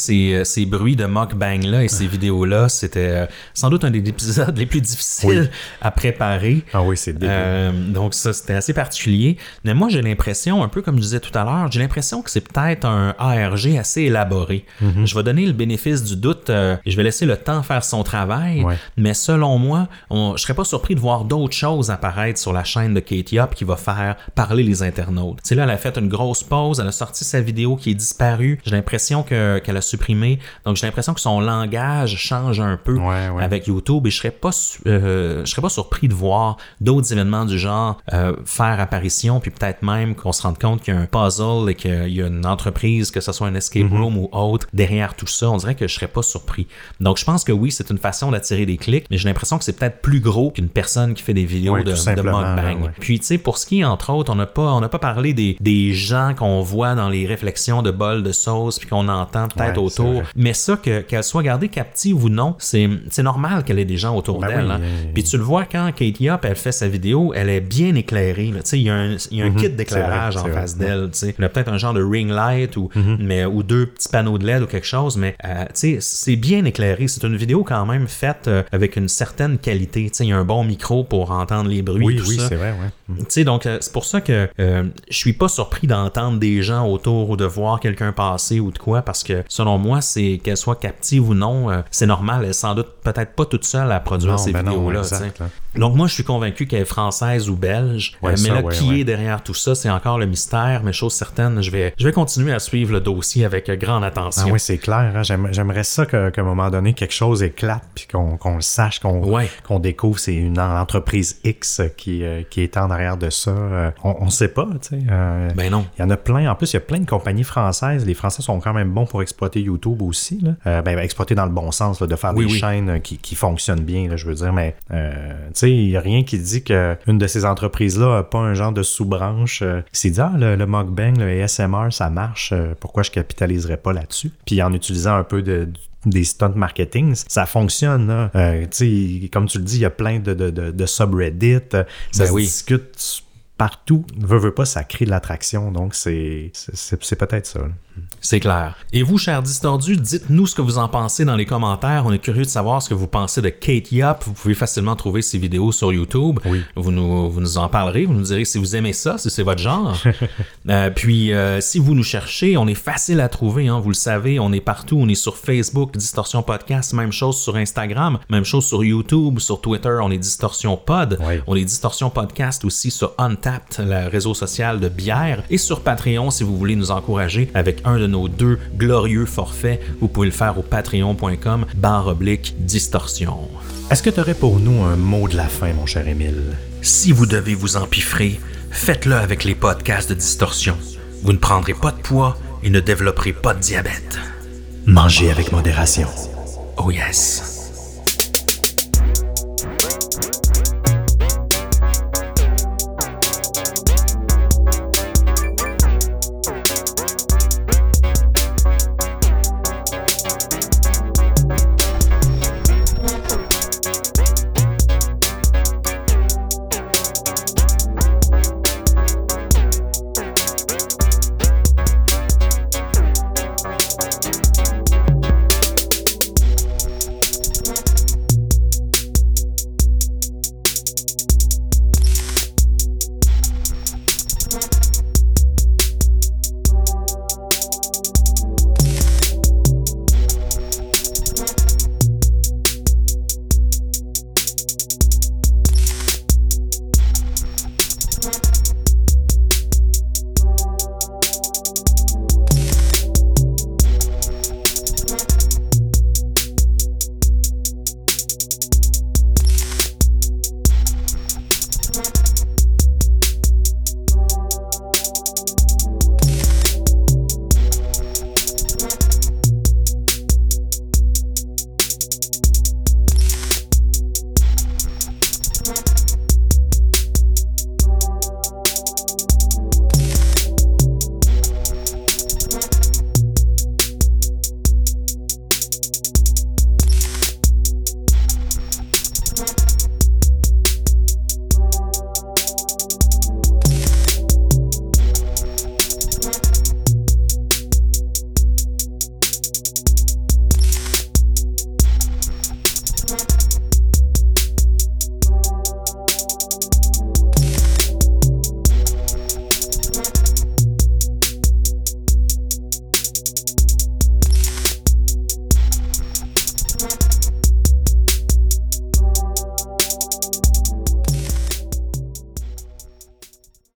ces bruits de mukbang-là et ces vidéos-là, c'était sans doute un des épisodes les plus difficiles à préparer.
Ah oui, c'est débile.
Donc ça, c'était assez particulier. Mais moi, j'ai l'impression, un peu comme je disais tout à l'heure, j'ai l'impression que c'est peut-être un ARG assez élaboré. Je vais donner le bénéfice du doute et je vais laisser le temps faire son travail. Mais selon moi, je serais pas surpris de voir d'autres choses apparaître sur la chaîne de Kate Yopp qui va faire parler les internautes. Tu sais, là, elle a fait une grosse pause, elle a sorti sa vidéo qui est disparue. J'ai l'impression qu'elle a supprimé. Donc, j'ai l'impression que son langage change un peu avec YouTube et je serais pas surpris de voir d'autres événements du genre faire apparition, puis peut-être même qu'on se rende compte qu'il y a un puzzle et qu'il y a une entreprise, que ce soit un escape room ou autre, derrière tout ça. On dirait que je serais pas surpris. Donc, je pense que oui, c'est une façon d'attirer des clics, mais j'ai l'impression que c'est peut-être plus gros qu'une personne qui fait des vidéos de mukbang. Puis, tu sais, pour ce qui est, entre autres, on n'a pas parlé des gens qu'on voit dans les réflexions de bols de sauce puis qu'on entend peut-être autour. Mais ça, qu'elle soit gardée captive ou non, c'est normal qu'elle ait des gens autour d'elle. Puis tu le vois quand Kate Yopp, elle fait sa vidéo, elle est bien éclairée. Tu sais, il y a un kit d'éclairage en face d'elle. Tu sais, il y a peut-être un genre de ring light ou deux petits panneaux de LED ou quelque chose, mais tu sais, c'est bien éclairé. C'est une vidéo quand même faite avec une certaine qualité. Tu sais, il y a un bon micro pour entendre les bruits. Tout ça.
C'est vrai.
Tu sais, donc c'est pour ça que je suis pas surpris d'entendre des gens autour ou de voir quelqu'un passer ou de quoi, parce que selon moi, c'est qu'elle soit captive ou non, c'est normal. Elle est sans doute peut-être pas toute seule à produire ces vidéos-là. Donc moi, je suis convaincu qu'elle est française ou belge, mais là, qui est derrière tout ça, c'est encore le mystère, mais chose certaine, je vais continuer à suivre le dossier avec grande attention.
Ah oui, c'est clair. Hein? J'aimerais ça qu'à un moment donné, quelque chose éclate, puis qu'on le sache, qu'on découvre c'est une entreprise X qui est en arrière de ça. On ne sait pas, tu sais.
Ben non.
Il y en a plein. En plus, il y a plein de compagnies françaises. Les Français sont quand même bons pour exploiter YouTube aussi. Là. Exploiter dans le bon sens, là, de faire des chaînes qui fonctionnent bien, là, je veux dire. Mais, tu sais, il n'y a rien qui dit qu'une de ces entreprises-là n'a pas un genre de sous-branche. C'est dit, le mukbang, le ASMR, ça marche. Pourquoi je capitaliserais pas là-dessus? Puis en utilisant un peu des stunt marketing, ça fonctionne. Là. Comme tu le dis, il y a plein de subreddits. Ça se discute partout. Veut pas, ça crée de l'attraction. Donc, c'est peut-être ça. Là.
C'est clair. Et vous, chers distordus, dites-nous ce que vous en pensez dans les commentaires. On est curieux de savoir ce que vous pensez de Kate Yopp. Vous pouvez facilement trouver ses vidéos sur YouTube.
Oui.
Vous nous en parlerez. Vous nous direz si vous aimez ça, si c'est votre genre. Puis, si vous nous cherchez, on est facile à trouver. Hein, vous le savez, on est partout. On est sur Facebook, Distorsion Podcast. Même chose sur Instagram. Même chose sur YouTube. Sur Twitter, on est Distorsion Pod.
Oui.
On est Distorsion Podcast aussi sur Untapped, le réseau social de bière. Et sur Patreon, si vous voulez nous encourager avec un de nos 2 glorieux forfaits, vous pouvez le faire au patreon.com/distorsion.
Est-ce que tu aurais pour nous un mot de la fin, mon cher Émile?
Si vous devez vous empiffrer, faites-le avec les podcasts de Distorsion. Vous ne prendrez pas de poids et ne développerez pas de diabète.
Mangez avec modération.
Oh yes.